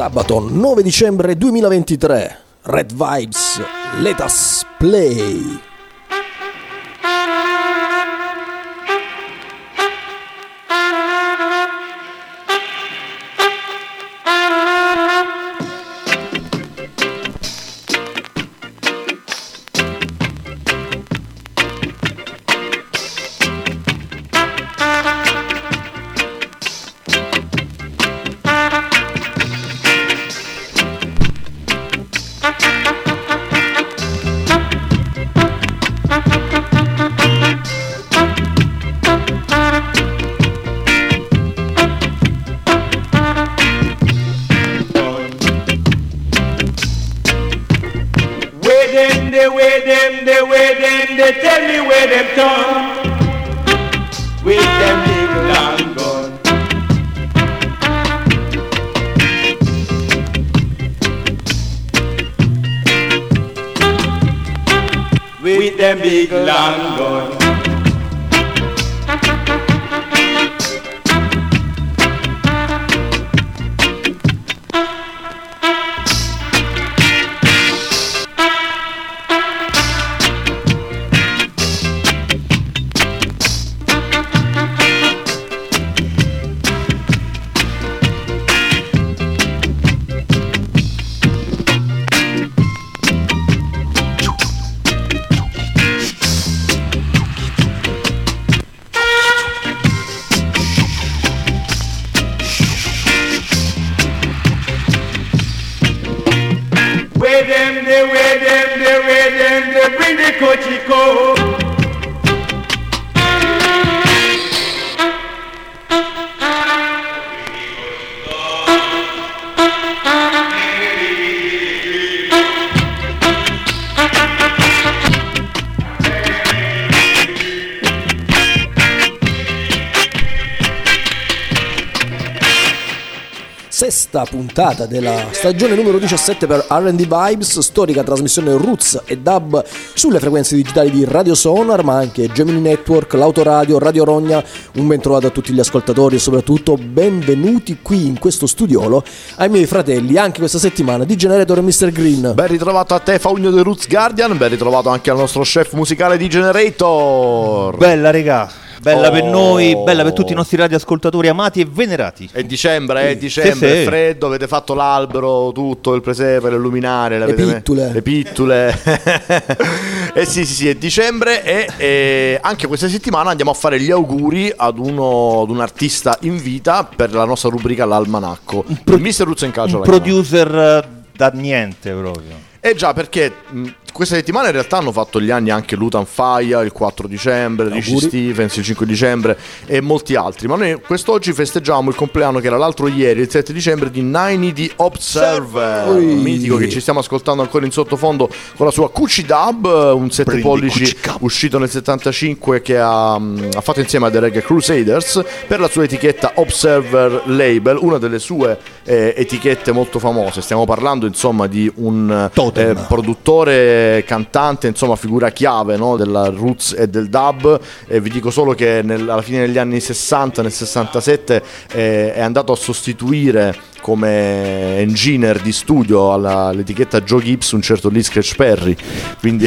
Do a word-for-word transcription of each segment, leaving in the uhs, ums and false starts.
Sabato nove dicembre duemilaventitré, Red Vibes, Let Us Play. Big long gun. Sesta puntata della stagione numero diciassette per R and D Vibes, storica trasmissione roots e dub sulle frequenze digitali di Radio Sonar, ma anche Gemini Network, l'Autoradio, Radio Rogna. Un ben trovato a tutti gli ascoltatori e soprattutto benvenuti qui in questo studiolo ai miei fratelli, anche questa settimana, di Generator e mister Green. Ben ritrovato a te, Faugno del Roots Guardian, ben ritrovato anche al nostro chef musicale di Generator. Bella regà. Bella oh. per noi, bella per tutti i nostri radioascoltatori amati e venerati. È dicembre, è dicembre, sì, sì. È freddo, avete fatto l'albero, tutto, il presepe, le luminarie, le avete pittule. Me- le pittule. Eh sì, sì, sì, è dicembre e, e anche questa settimana andiamo a fare gli auguri ad uno ad un artista in vita per la nostra rubrica L'Almanacco. Pro- il mister Roots and Calcio. Un producer da niente proprio. Eh già, perché mh, questa settimana in realtà hanno fatto gli anni anche Lutan Faya il quattro dicembre, Richie Stephens il cinque dicembre e molti altri. Ma noi quest'oggi festeggiamo il compleanno che era l'altro ieri, il sette dicembre, di Nine The Observer, un mitico che ci stiamo ascoltando ancora in sottofondo con la sua Cucci Dub, un sette Prendi pollici uscito nel settantacinque che ha, ha fatto insieme a The Reggae Crusaders per la sua etichetta Observer Label, una delle sue eh, etichette molto famose. Stiamo parlando insomma di un eh, produttore, cantante, insomma figura chiave, no, della roots e del dub, e vi dico solo che nel, alla fine degli anni sessanta, nel sessantasette eh, è andato a sostituire come engineer di studio alla, all'etichetta Joe Gibbs un certo Lee Scratch Perry, quindi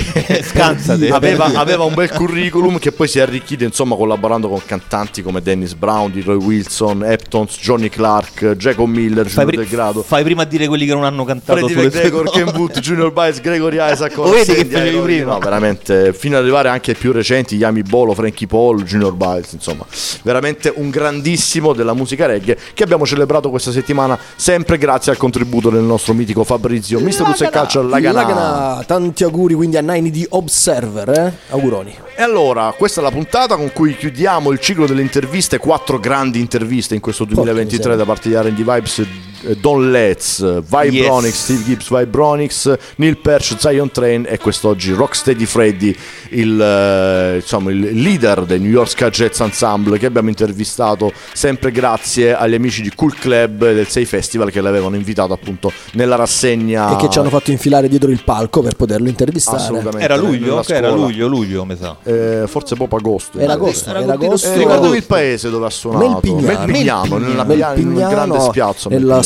aveva, aveva un bel curriculum che poi si è arricchito insomma collaborando con cantanti come Dennis Brown, Roy Wilson, Heptons, Johnny Clark, Jacob Miller, Giulio pri- Del Grado. Fai prima a dire quelli che non hanno cantato Freddie McGregor, Ken Booth, Junior Baez, Gregory Isaac. Lo vedi che facevi prima? No, veramente, fino ad arrivare anche ai più recenti, Yami Bolo, Frankie Paul, Junior Baez, insomma veramente un grandissimo della musica reggae che abbiamo celebrato questa settimana, sempre grazie al contributo del nostro mitico Fabrizio, mister Roots and Culture Lagana. Lagana. Tanti auguri quindi a Nine The Observer, eh? Auguroni. E allora, questa è la puntata con cui chiudiamo il ciclo delle interviste, quattro grandi interviste in questo duemilaventitré da parte di R and D Vibes. Don Letts, Vibronix, yes. Steve Gibbs, Vibronix, Neil Peart, Zion Train e quest'oggi Rocksteady Freddy, il, eh, insomma, il leader del New York Ska Jazz Ensemble, che abbiamo intervistato sempre grazie agli amici di Cool Club del Sei Festival che l'avevano invitato appunto nella rassegna e che ci hanno fatto infilare dietro il palco per poterlo intervistare. Assolutamente. Era luglio? Che era luglio, luglio mi sa. Eh, forse proprio agosto. Era agosto, era, era agosto. Eh, ricordavi il paese dove ha suonato? Melpignano, Melpignano, nella Melpignano, nel grande spiazzo. Nella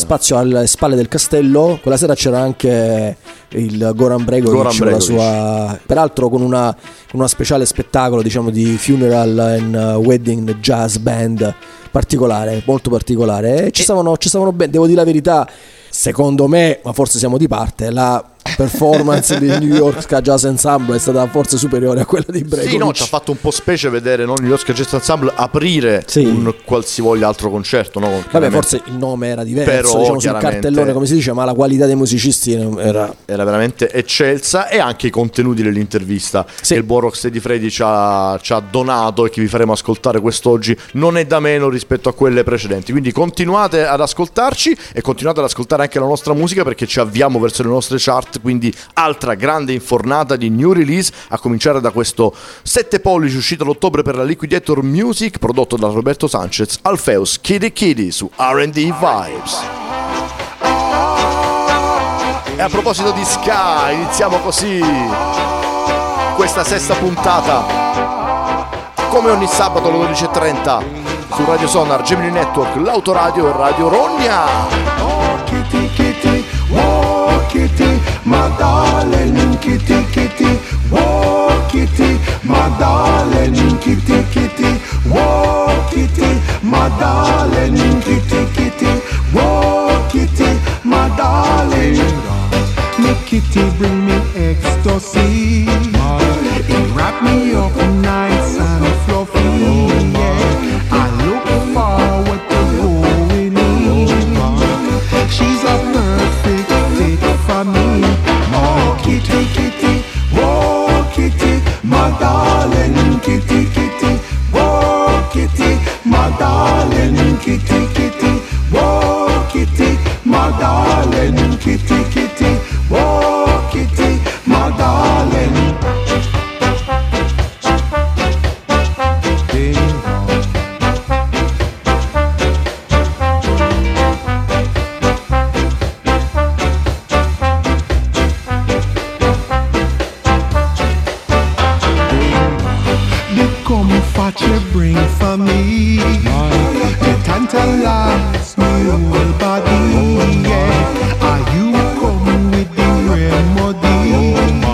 spazio alle spalle del castello. Quella sera c'era anche il Goran Bregovic, Goran con la Bregovic. sua, peraltro con una, con una speciale spettacolo, diciamo, di funeral and wedding jazz band particolare, molto particolare. E ci stavano, ci stavano bene, devo dire la verità. Secondo me, ma forse siamo di parte, la performance di New York Jazz Ensemble è stata forse superiore a quella di Bregovic. Sì, no, ci ha fatto un po' specie vedere non New York Jazz Ensemble aprire Sì. un qualsivoglia altro concerto, no? Vabbè, Chiaramente forse il nome era diverso, Però, diciamo, sul chiaramente, cartellone come si dice, ma la qualità dei musicisti era... era veramente eccelsa, e anche i contenuti dell'intervista Sì. che il buon Rocksteady Freddy ci ha, ci ha donato e che vi faremo ascoltare quest'oggi non è da meno rispetto a quelle precedenti. Quindi continuate ad ascoltarci e continuate ad ascoltare anche la nostra musica, perché ci avviamo verso le nostre chart. Quindi altra grande infornata di new release, a cominciare da questo sette pollici uscito ad ottobre per la Liquidator Music, prodotto da Roberto Sanchez, Alpheus Kitty Kitty su R and D Vibes. E a proposito di ska, iniziamo così questa sesta puntata, come ogni sabato alle dodici e trenta su Radio Sonar, Gemini Network, l'autoradio e Radio Rogna. Oh kitty kitty, oh kitty, my darling kitty kitty, oh kitty, my darling kitty kitty, oh kitty, my darling kitty kitty, oh kitty, my darling. Make kitty bring me ecstasy, it wrap me up nice and fluffy, yeah. I look forward to going in. She's a perfect fit for me. Oh kitty kitty, oh kitty, my darling kitty kitty, oh kitty, my darling kitty kitty, oh kitty, my darling kitty kitty, oh kitty, my darling. Ding dong. The comfort you bring for me, the tantalize my whole body, yeah. Are you come with the remedy?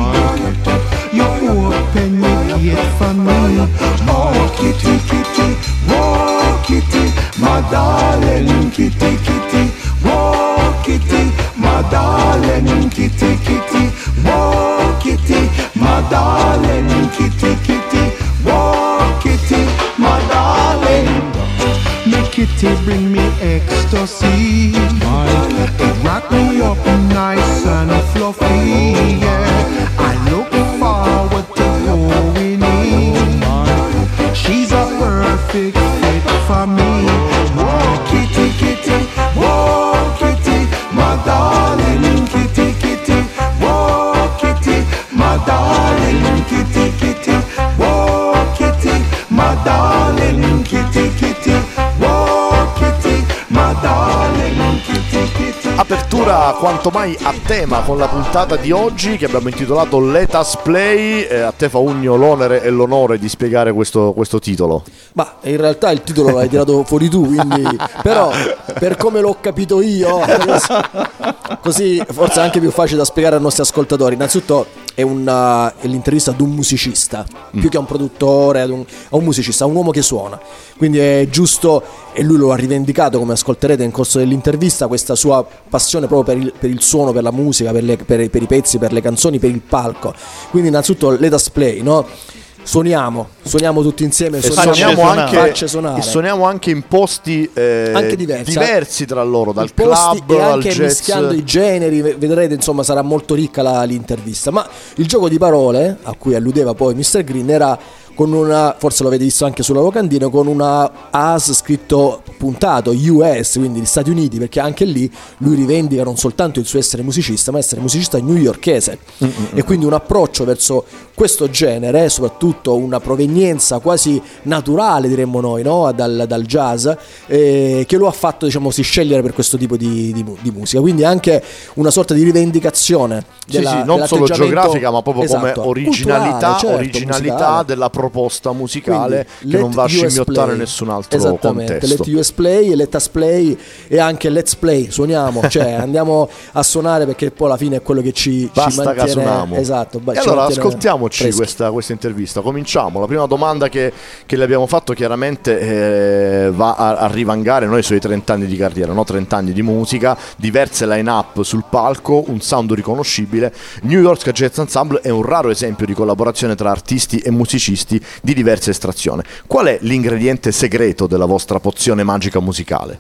You open your gate for me. Oh kitty kitty, oh kitty, my darling kitty kitty, oh kitty, my darling kitty kitty, oh kitty, my darling kitty kitty, oh kitty, my darling. Make kitty bring me ecstasy, it wrap me up nice and fluffy, yeah. I look forward to going in. She's a perfect fit for me. Oh kitty kitty, oh kitty, my darling kitty kitty, oh kitty, my darling kitty kitty, oh kitty, my darling kitty kitty, oh kitty, my darling kitty kitty. Apertura quanto mai a tema con la puntata di oggi che abbiamo intitolato Let Us Play. Eh, a te fa Ugno l'onere e l'onore di spiegare questo, questo titolo. Ma in realtà il titolo l'hai tirato fuori tu, quindi però per come l'ho capito io, così forse è anche più facile da spiegare ai nostri ascoltatori. Innanzitutto è, una, è l'intervista ad un musicista, mm. più che a un produttore, ad un, a un musicista, a un uomo che suona. Quindi è giusto, e lui lo ha rivendicato, come ascolterete nel corso dell'intervista, questa sua passione proprio per il, per il suono, per la musica, per, le, per, per i pezzi, per le canzoni, per il palco. Quindi innanzitutto let us play, no? Suoniamo, suoniamo tutti insieme, E suoniamo, suoniamo, anche, facce suonare. e suoniamo anche in posti eh, Anche diversi, diversi tra loro, dal posti, club e al anche jazz. mischiando i generi, vedrete, insomma sarà molto ricca la, l'intervista. Ma il gioco di parole a cui alludeva poi mister Green era con una, forse lo avete visto anche sulla locandina, con una as scritto puntato U S, quindi gli Stati Uniti, perché anche lì lui rivendica non soltanto il suo essere musicista, ma essere musicista newyorkese. Mm-hmm. E quindi un approccio verso questo genere, soprattutto una provenienza quasi naturale, diremmo noi, no? dal, dal jazz, eh, che lo ha fatto, diciamo, si scegliere per questo tipo di, di, di musica. Quindi anche una sorta di rivendicazione della, sì, sì, non solo geografica, ma proprio esatto, come originalità, certo, originalità musicale. della proposta musicale Quindi, che non va a let U S scimmiottare play. nessun altro Esattamente, contesto. Let U S Play, Let Us Play e anche Let's Play, suoniamo, cioè andiamo a suonare perché poi alla fine è quello che ci, Basta ci mantiene. che suoniamo. Esatto, ba- E ci allora mantiene ascoltiamoci freschi. questa, questa intervista. Cominciamo. La prima domanda che, che le abbiamo fatto chiaramente eh, va a, a rivangare noi sui trenta anni di carriera, no? trenta anni di musica, diverse line-up sul palco, un sound riconoscibile. New York Jazz Ensemble è un raro esempio di collaborazione tra artisti e musicisti di diversa estrazione. Qual è l'ingrediente segreto della vostra pozione magica musicale?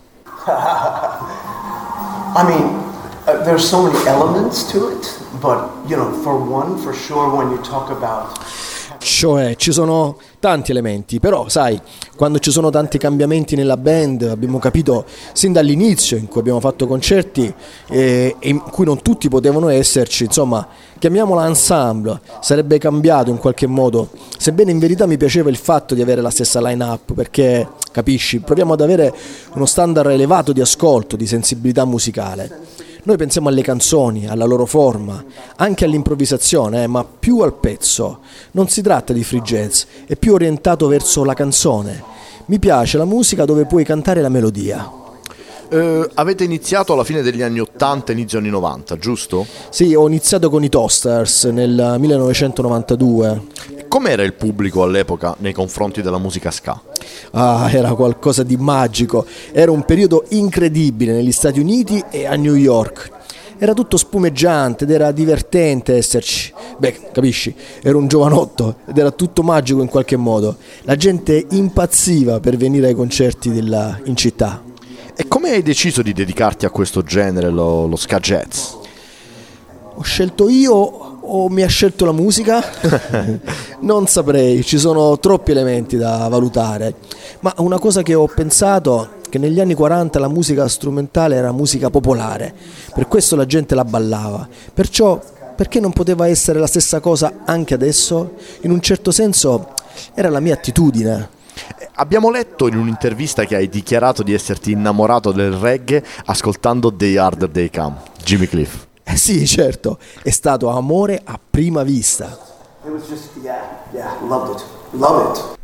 I mean, uh, there's so many elements to it, but you know, for one, for sure, when you talk about Cioè, ci sono tanti elementi, però sai, quando ci sono tanti cambiamenti nella band, abbiamo capito sin dall'inizio in cui abbiamo fatto concerti eh, in cui non tutti potevano esserci, insomma, chiamiamola ensemble, sarebbe cambiato in qualche modo, sebbene in verità mi piaceva il fatto di avere la stessa line-up, perché, capisci, proviamo ad avere uno standard elevato di ascolto, di sensibilità musicale. Noi pensiamo alle canzoni, alla loro forma, anche all'improvvisazione, eh, ma più al pezzo. Non si tratta di free jazz, è più orientato verso la canzone. Mi piace la musica dove puoi cantare la melodia. Eh, avete iniziato alla fine degli anni ottanta, inizio anni novanta, giusto? Sì, ho iniziato con i Toasters nel millenovecentonovantadue. Com'era il pubblico all'epoca nei confronti della musica ska? Ah, era qualcosa di magico. Era un periodo incredibile negli Stati Uniti e a New York. Era tutto spumeggiante ed era divertente esserci. Beh, capisci, ero un giovanotto ed era tutto magico in qualche modo. La gente impazziva per venire ai concerti della, in città. E come hai deciso di dedicarti a questo genere, lo, lo ska jazz? Ho scelto io o mi ha scelto la musica? Non saprei, ci sono troppi elementi da valutare. Ma una cosa che ho pensato è che negli anni quaranta la musica strumentale era musica popolare, per questo la gente la ballava. Perciò, perché non poteva essere la stessa cosa anche adesso? In un certo senso era la mia attitudine. Abbiamo letto in un'intervista che hai dichiarato di esserti innamorato del reggae ascoltando The Harder They Come, Jimmy Cliff. Eh sì, certo, è stato amore a prima vista. it was just yeah, yeah, loved it, love it.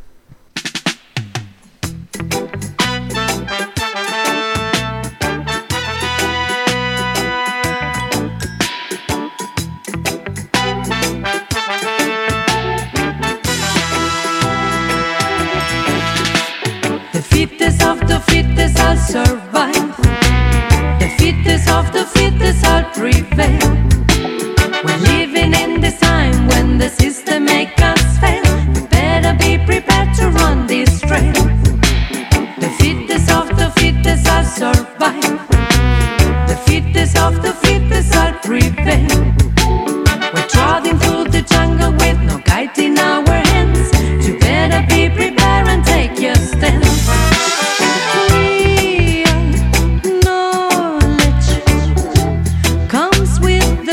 The fittest of the fittest I'll survive. The fittest of the fittest I'll prevail. We're living in this time when the system make us fail. We better be prepared to run this trail. The fittest of the fittest I'll survive. The fittest of the fittest I'll prevail. We're trotting through the jungle with no guide in our hands. You better be prepared and take your stand. Real knowledge comes with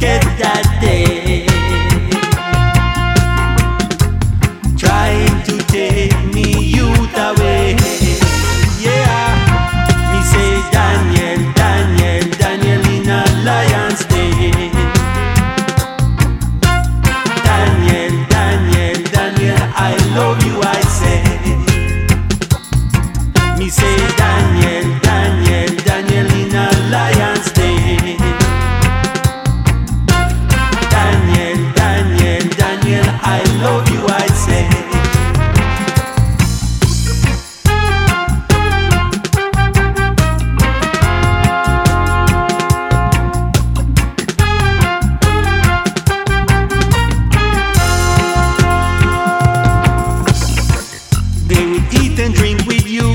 forget that day. Trying to take me youth away. Yeah, me say Daniel, Daniel, Daniel in a Lion's Den. Daniel, Daniel, Daniel, I love you, I say. Me say Daniel, Daniel, Daniel in a Lion's Den. Daniel, Daniel, Daniel, I love you, I say. They would eat and drink with you.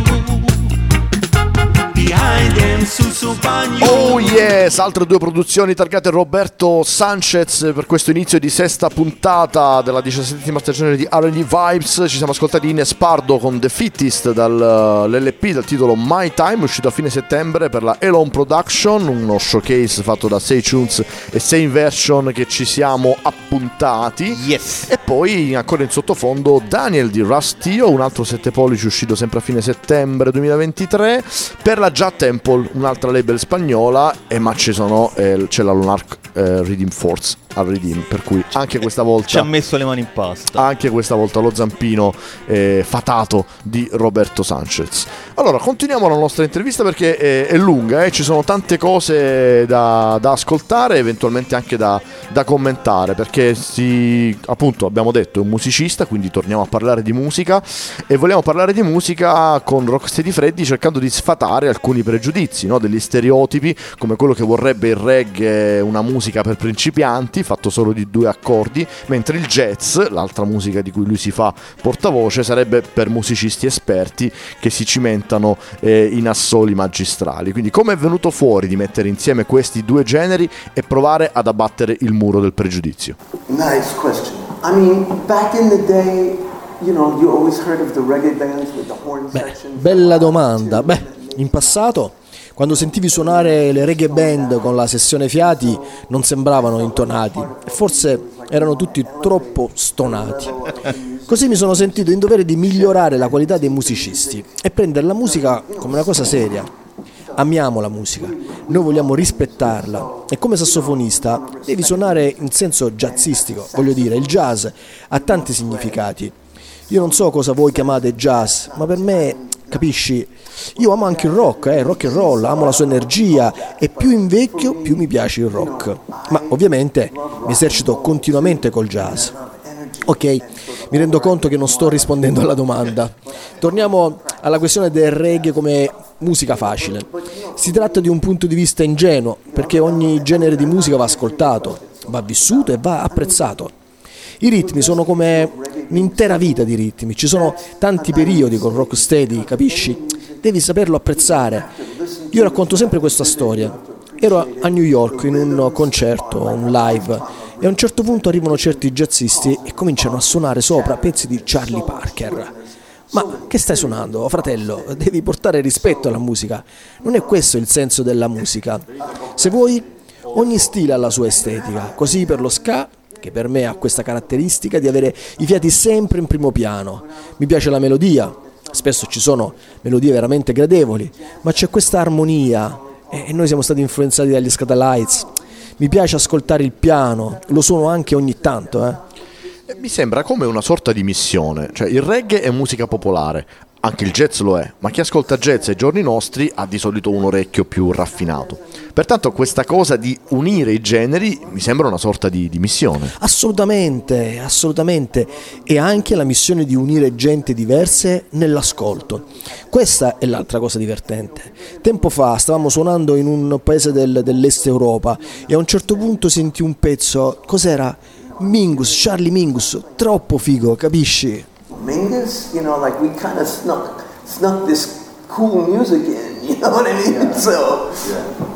Behind them, Susu Banyu. Oh yes, altre due produzioni targate Roberto Sanchez per questo inizio di sesta puntata della diciassettesima stagione di R and D Vibes. Ci siamo ascoltati Ines Pardo con The Fittest dall'L P dal titolo My Time, uscito a fine settembre per la Elon Production, uno showcase fatto da sei tunes e sei Inversion che ci siamo appuntati. Yes. E poi ancora in sottofondo Daniel di Rustio, un altro sette pollici uscito sempre a fine settembre duemilaventitré per la Jazz Temple, un'altra label spagnola, e ma ci sono eh, c'è la Lunark eh, Redeem Force al Redeem, per cui anche questa volta ci ha messo le mani in pasta. Anche questa volta lo zampino eh, fatato di Roberto Sanchez. Allora, continuiamo la nostra intervista perché è, è lunga, eh? Ci sono tante cose da, da ascoltare, eventualmente anche da, da commentare, perché si, appunto abbiamo detto è un musicista, quindi torniamo a parlare di musica e vogliamo parlare di musica con Rocksteady Freddy, cercando di sfatare alcuni pregiudizi, no? Degli stereotipi, come quello che vorrebbe il reggae una musica per principianti, fatto solo di due accordi, mentre il jazz, l'altra musica di cui lui si fa portavoce, sarebbe per musicisti esperti che si cimentano eh, in assoli magistrali. Quindi come è venuto fuori di mettere insieme questi due generi e provare ad abbattere il muro del pregiudizio? Nice question. I mean, back in the day, you know, you always heard of the reggae bands with the horn Beh, section. bella domanda. Beh, in passato, quando sentivi suonare le reggae band con la sessione fiati, non sembravano intonati e forse erano tutti troppo stonati. Così mi sono sentito in dovere di migliorare la qualità dei musicisti e prendere la musica come una cosa seria. Amiamo la musica, noi vogliamo rispettarla e come sassofonista devi suonare in senso jazzistico, voglio dire, il jazz ha tanti significati. Io non so cosa voi chiamate jazz, ma per me, capisci, io amo anche il rock, eh, rock and roll, amo la sua energia e più invecchio più mi piace il rock. Ma ovviamente mi esercito continuamente col jazz. Ok, mi rendo conto che non sto rispondendo alla domanda. Torniamo alla questione del reggae come musica facile. Si tratta di un punto di vista ingenuo, perché ogni genere di musica va ascoltato, va vissuto e va apprezzato. I ritmi sono come un'intera vita di ritmi, ci sono tanti periodi con Rocksteady, capisci? Devi saperlo apprezzare. Io racconto sempre questa storia. Ero a New York in un concerto, un live, e a un certo punto arrivano certi jazzisti e cominciano a suonare sopra pezzi di Charlie Parker. Ma che stai suonando, fratello? Devi portare rispetto alla musica. Non è questo il senso della musica. Se vuoi, ogni stile ha la sua estetica, così per lo ska, che per me ha questa caratteristica di avere i fiati sempre in primo piano. Mi piace la melodia, spesso ci sono melodie veramente gradevoli, ma c'è questa armonia e noi siamo stati influenzati dagli Skatalites. Mi piace ascoltare il piano, lo suono anche ogni tanto, eh. Mi sembra come una sorta di missione, cioè il reggae è musica popolare, anche il jazz lo è, ma chi ascolta jazz ai giorni nostri ha di solito un orecchio più raffinato. Pertanto questa cosa di unire i generi mi sembra una sorta di, di missione. Assolutamente, assolutamente, e anche la missione di unire gente diverse nell'ascolto. Questa è l'altra cosa divertente. Tempo fa stavamo suonando in un paese del, dell'est Europa e a un certo punto sentì un pezzo, cos'era? Mingus, Charlie Mingus, troppo figo, capisci? Mingus, you know, like we kind of snuck, snuck this cool music in, you know what I mean? Yeah. So, yeah.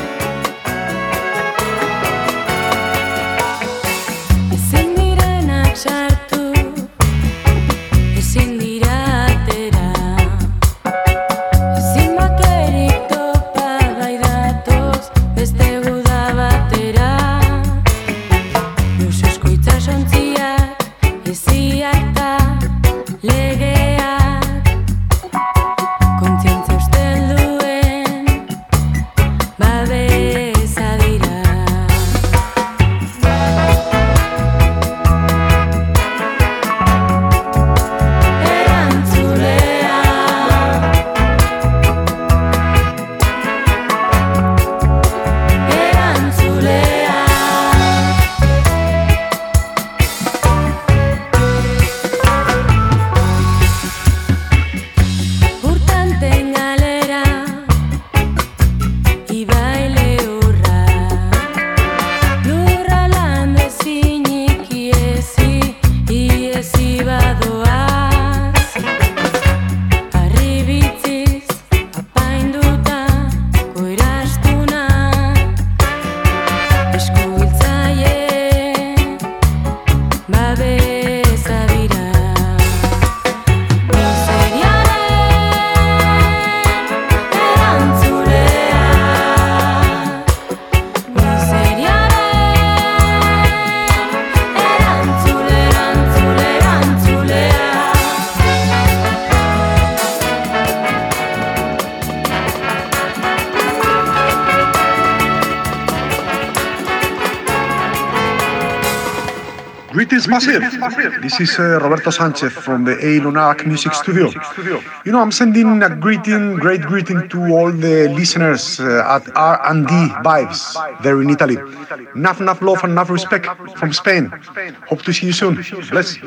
Singirena Greetings, Massive. This is uh, Roberto Sanchez from the A. Lunac Music Studio. You know, I'm sending a greeting, great greeting to all the listeners uh, at R and D Vibes there in Italy. Enough, enough love and enough respect from Spain. Hope to see you soon. Bless.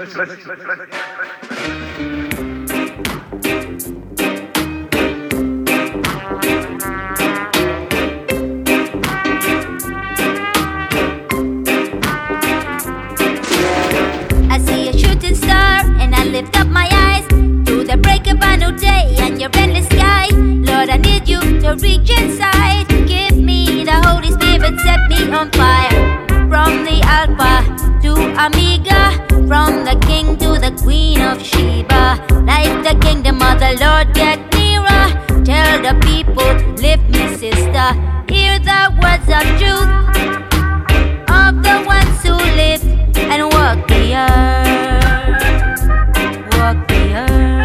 Lift up my eyes to the break of a new day and your endless sky. Lord, I need you to reach inside. Give me the Holy Spirit, set me on fire. From the Alpha to Omega, from the King to the Queen of Sheba. Like the kingdom of the Lord, get nearer. Tell the people, lift me, sister. Hear the words of truth of the ones who live and walk the earth. Walk the earth.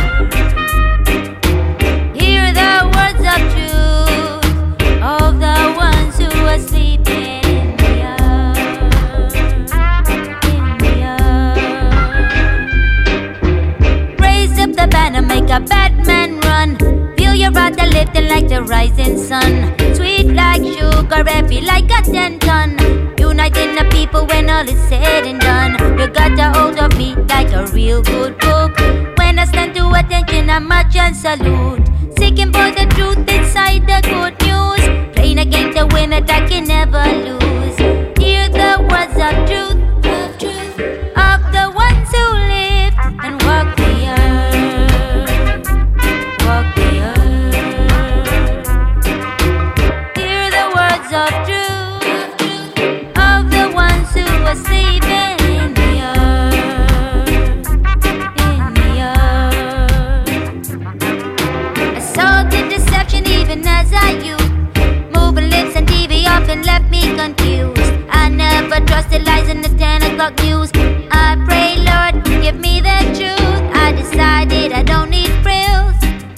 Hear the words of truth of the ones who are sleeping in the earth. In the earth. Raise up the banner, make a bad man run. Feel your rudder lifting like the rising sun. Sweet like sugar, heavy like a ten ton. Uniting the people when all is said and done. You got a hold of me like a real good book. When I stand to attention, I march and salute. Seeking for the truth inside the good news. Playing a game to win it, I can never lose. Hear the words of truth, of truth, of the ones who live and walk the earth. Walk the earth. Hear the words of truth. Sleeping in the earth, in the earth. I saw the deception even as I used. Moving lips and T V often left me confused. I never trusted lies in the ten o'clock news. I pray, Lord, give me the truth. I decided I don't need frills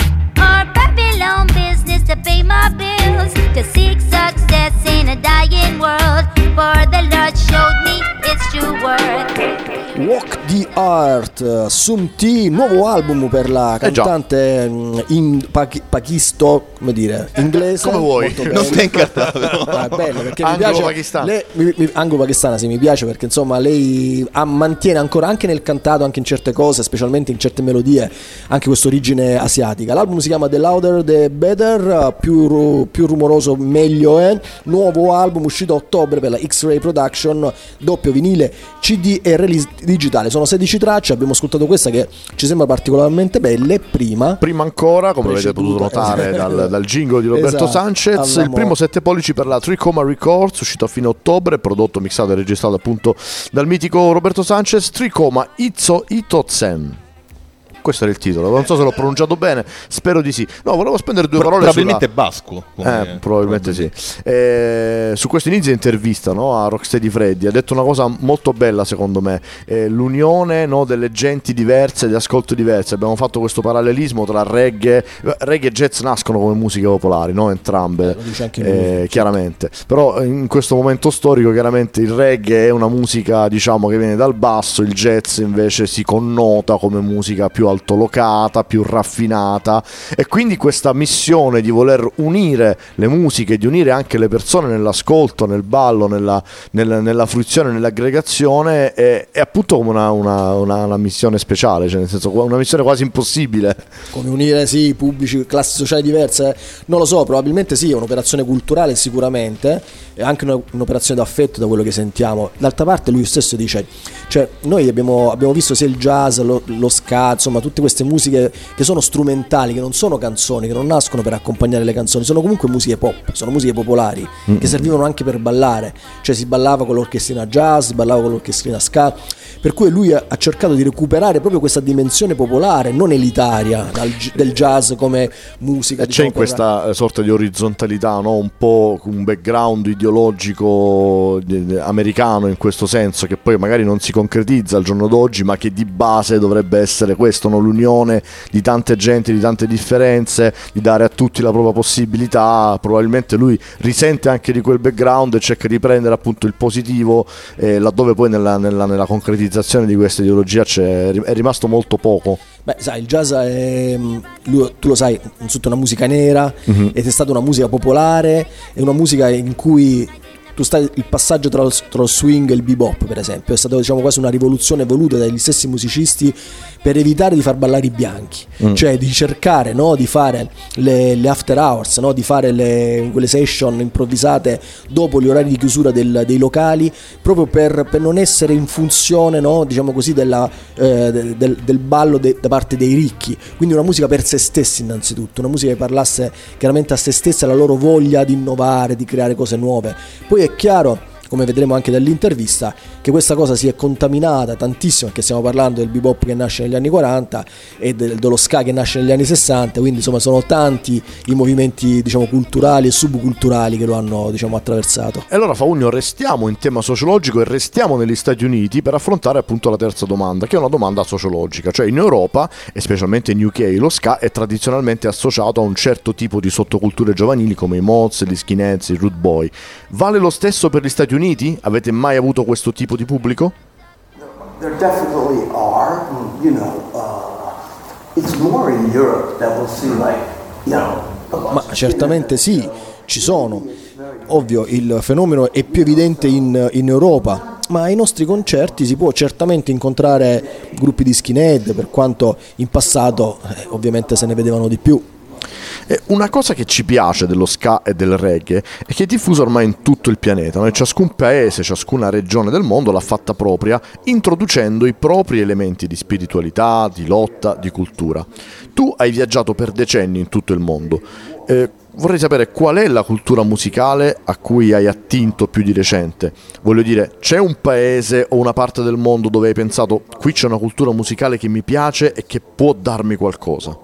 or Babylon business to pay my bills. To seek success in a dying world. For the Lord showed me its true worth. Walk the Earth, Sum T, nuovo album per la cantante in Paki- pakisto, come dire, inglese. Come vuoi, non ti incartare. Ah, bello, perché mi piace. Anglo-pakistana. Lei, mi, mi, anglo-pakistana, sì, mi piace perché insomma lei ha, mantiene ancora anche nel cantato, anche in certe cose, specialmente in certe melodie, anche questa origine asiatica. L'album si chiama The Louder the Better, più, più rumoroso meglio è. Nuovo album uscito a ottobre per la X-Ray Production, doppio vinile, C D e release digitale. Sono sedici tracce, abbiamo ascoltato questa che ci sembra particolarmente belle. Prima Prima ancora, come avete potuto notare dal, dal jingle di Roberto esatto, Sanchez, avevamo... il primo sette pollici per la Three Coma Records, uscito a fine ottobre, prodotto, mixato e registrato appunto dal mitico Roberto Sanchez. Three Coma Itzo Itozen. Questo era il titolo, non so se l'ho pronunciato bene, spero di sì. No, volevo spendere due Pro- parole probabilmente sulla... basco. Eh, probabilmente sì. Eh, su questo inizio intervista, no, a Rocksteady Freddy ha detto una cosa molto bella secondo me, eh, l'unione, no, delle genti diverse, di ascolto diverse. Abbiamo fatto questo parallelismo tra reggae, reggae e jazz nascono come musiche popolari, no, entrambe, eh, lo dice anche eh, lui, chiaramente. Però in questo momento storico chiaramente il reggae è una musica, diciamo, che viene dal basso, il jazz invece si connota come musica più altolocata, più raffinata, e quindi questa missione di voler unire le musiche, di unire anche le persone nell'ascolto, nel ballo, nella, nella, nella fruizione, nell'aggregazione è, è appunto come una, una, una, una missione speciale, cioè nel senso una missione quasi impossibile. Come unire sì pubblici, classi sociali diverse, non lo so, probabilmente sì, è un'operazione culturale sicuramente, è anche una, un'operazione d'affetto da quello che sentiamo. D'altra parte lui stesso dice, cioè noi abbiamo, abbiamo visto sia il jazz, lo, lo ska, insomma tutte queste musiche che sono strumentali, che non sono canzoni, che non nascono per accompagnare le canzoni, sono comunque musiche pop, sono musiche popolari, mm-hmm. che servivano anche per ballare, cioè si ballava con l'orchestrina jazz, si ballava con l'orchestrina ska, per cui lui ha, ha cercato di recuperare proprio questa dimensione popolare, non elitaria, dal, del jazz come musica. E diciamo, c'è in questa per... sorta di orizzontalità, no? Un po' un background ideologico americano in questo senso, che poi magari non si concretizza al giorno d'oggi, ma che di base dovrebbe essere questo, no? L'unione di tante genti, di tante differenze, di dare a tutti la propria possibilità. Probabilmente lui risente anche di quel background e cerca di prendere appunto il positivo, eh, laddove poi nella, nella, nella concretizzazione di questa ideologia c'è, è rimasto molto poco. Beh, sai, il jazz è, lui, tu lo sai, innanzitutto una musica nera, mm-hmm. ed è stata una musica popolare, è una musica in cui tu stai, il passaggio tra lo, tra lo swing e il bebop, per esempio, è stata, diciamo, quasi una rivoluzione voluta dagli stessi musicisti per evitare di far ballare i bianchi, mm. cioè di cercare, no, di fare le, le after hours, no, di fare le, quelle session improvvisate dopo gli orari di chiusura del, dei locali, proprio per, per non essere in funzione, no, diciamo così, della, eh, del, del ballo de, da parte dei ricchi. Quindi una musica per se stessi innanzitutto, una musica che parlasse chiaramente a se stessa, la loro voglia di innovare, di creare cose nuove. Poi è chiaro, come vedremo anche dall'intervista, che questa cosa si è contaminata tantissimo, perché stiamo parlando del bebop che nasce negli anni quaranta e del, dello ska che nasce negli anni sessanta, quindi insomma sono tanti i movimenti, diciamo, culturali e subculturali che lo hanno, diciamo, attraversato. E allora, Faugno, restiamo in tema sociologico e restiamo negli Stati Uniti per affrontare appunto la terza domanda, che è una domanda sociologica. Cioè, in Europa e specialmente in U K lo ska è tradizionalmente associato a un certo tipo di sottoculture giovanili come i mods, gli skinheads, i rude boy. Vale lo stesso per gli Stati Uniti? Avete mai avuto questo tipo di pubblico? There definitely are, you know, uh, it's more in Europe that we'll see, like, you know. Ma certamente sì, ci sono. Ovvio, il fenomeno è più evidente in, in Europa, ma ai nostri concerti si può certamente incontrare gruppi di skinhead, per quanto in passato eh, ovviamente se ne vedevano di più. E una cosa che ci piace dello ska e del reggae è che è diffuso ormai in tutto il pianeta, no? E ciascun paese, ciascuna regione del mondo l'ha fatta propria, introducendo i propri elementi di spiritualità, di lotta, di cultura. Tu hai viaggiato per decenni in tutto il mondo. Eh, vorrei sapere qual è la cultura musicale a cui hai attinto più di recente. Voglio dire, c'è un paese o una parte del mondo dove hai pensato: qui c'è una cultura musicale che mi piace e che può darmi qualcosa?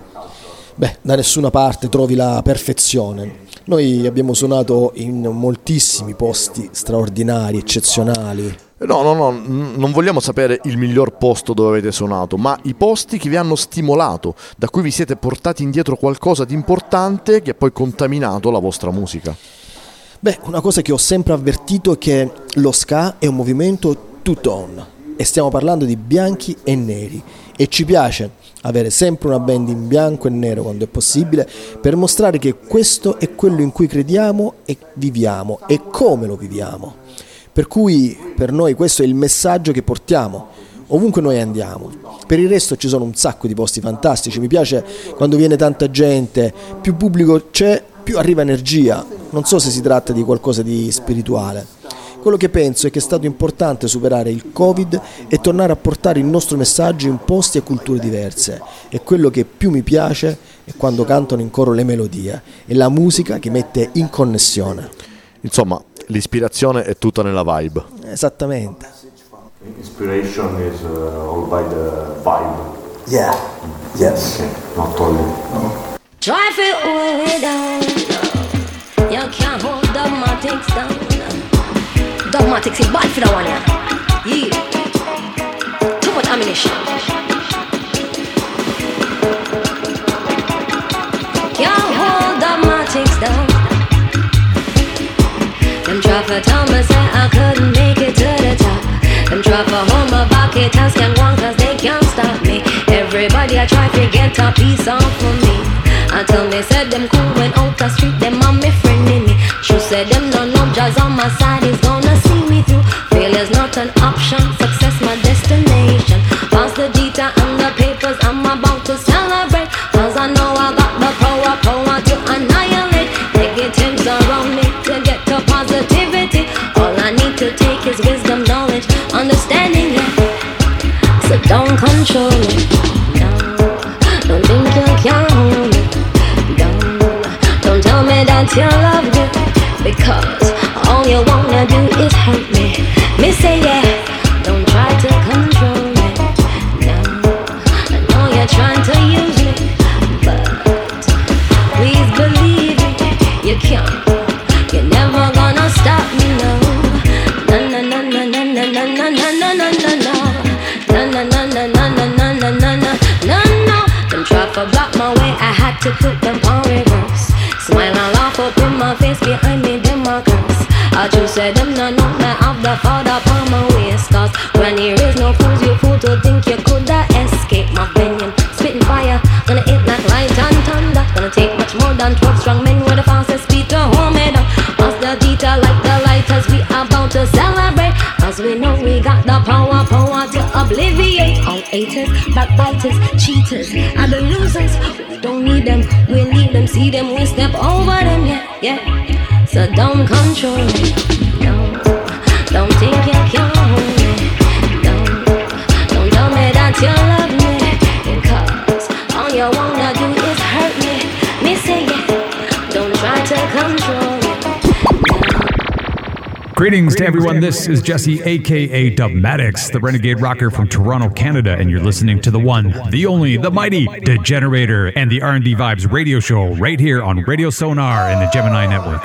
Beh, da nessuna parte trovi la perfezione. Noi abbiamo suonato in moltissimi posti straordinari, eccezionali. No, no, no, non vogliamo sapere il miglior posto dove avete suonato, ma i posti che vi hanno stimolato, da cui vi siete portati indietro qualcosa di importante che ha poi contaminato la vostra musica. Beh, una cosa che ho sempre avvertito è che lo ska è un movimento two-tone, e stiamo parlando di bianchi e neri, e ci piace avere sempre una band in bianco e nero quando è possibile, per mostrare che questo è quello in cui crediamo e viviamo, e come lo viviamo. Per cui per noi questo è il messaggio che portiamo ovunque noi andiamo. Per il resto ci sono un sacco di posti fantastici, mi piace quando viene tanta gente, più pubblico c'è, più arriva energia. Non so se si tratta di qualcosa di spirituale. Quello che penso è che è stato importante superare il Covid e tornare a portare il nostro messaggio in posti e culture diverse. E quello che più mi piace è quando cantano in coro le melodie e la musica che mette in connessione. Insomma, l'ispirazione è tutta nella vibe. Esattamente. Inspiration is uh, all by the vibe. Yeah, yes. Okay, not only. No. Drive it way down. You can't hold dogmatics down. Dogmatics is bad for that one, yeah. Yeah. Too much ammunition. Can't hold dogmatics down. Them try for Thomas and I couldn't make it to the top. Them try for hold my bucket and can one cause they can't stop me. Everybody I try to get a piece off of me. I tell me said them cool when out the street, them on me friend in me. She said them no no jazz on my side is gonna see me through. Failure's not an option, success my destination. Pass the guitar and the papers, I'm about to celebrate. Cause I know I got the power, power to annihilate negatives around me to get to positivity. All I need to take is wisdom, knowledge, understanding, yeah. So don't control me, no. Don't think you can hold me, don't. Don't tell me that you love me, because all you wanna do is hurt me. Me say yeah, don't try to control me, no. I know you're trying to use me, but please believe me, you can't. You're never gonna stop me, no. Na na na na na na na na na na na. say them no know me have the father upon my waist. Cause when he raise no fools, you fool to think you coulda escape my venom. Spitting fire, gonna hit like light and thunder. Gonna take much more than twelve strong men with the fastest speed to hold me down. Pass the detail like the lighters, we about to celebrate. Cause we know we got the power, power to obliviate all haters, backbiters, cheaters, and the losers. We don't need them, we need them, see them, we step over them, yeah, yeah. So don't control me, no, don't think you can hold me, don't, don't tell me that you love me, because all you wanna do is hurt me. Me say yeah, don't try to control me. Greetings to everyone, this is Jesse, aka Dubmatix, the Renegade Rocker from Toronto, Canada, and you're listening to the one, the only, the mighty Degenerator and the R and D Vibes radio show right here on Radio Sonar and the Gemini Network.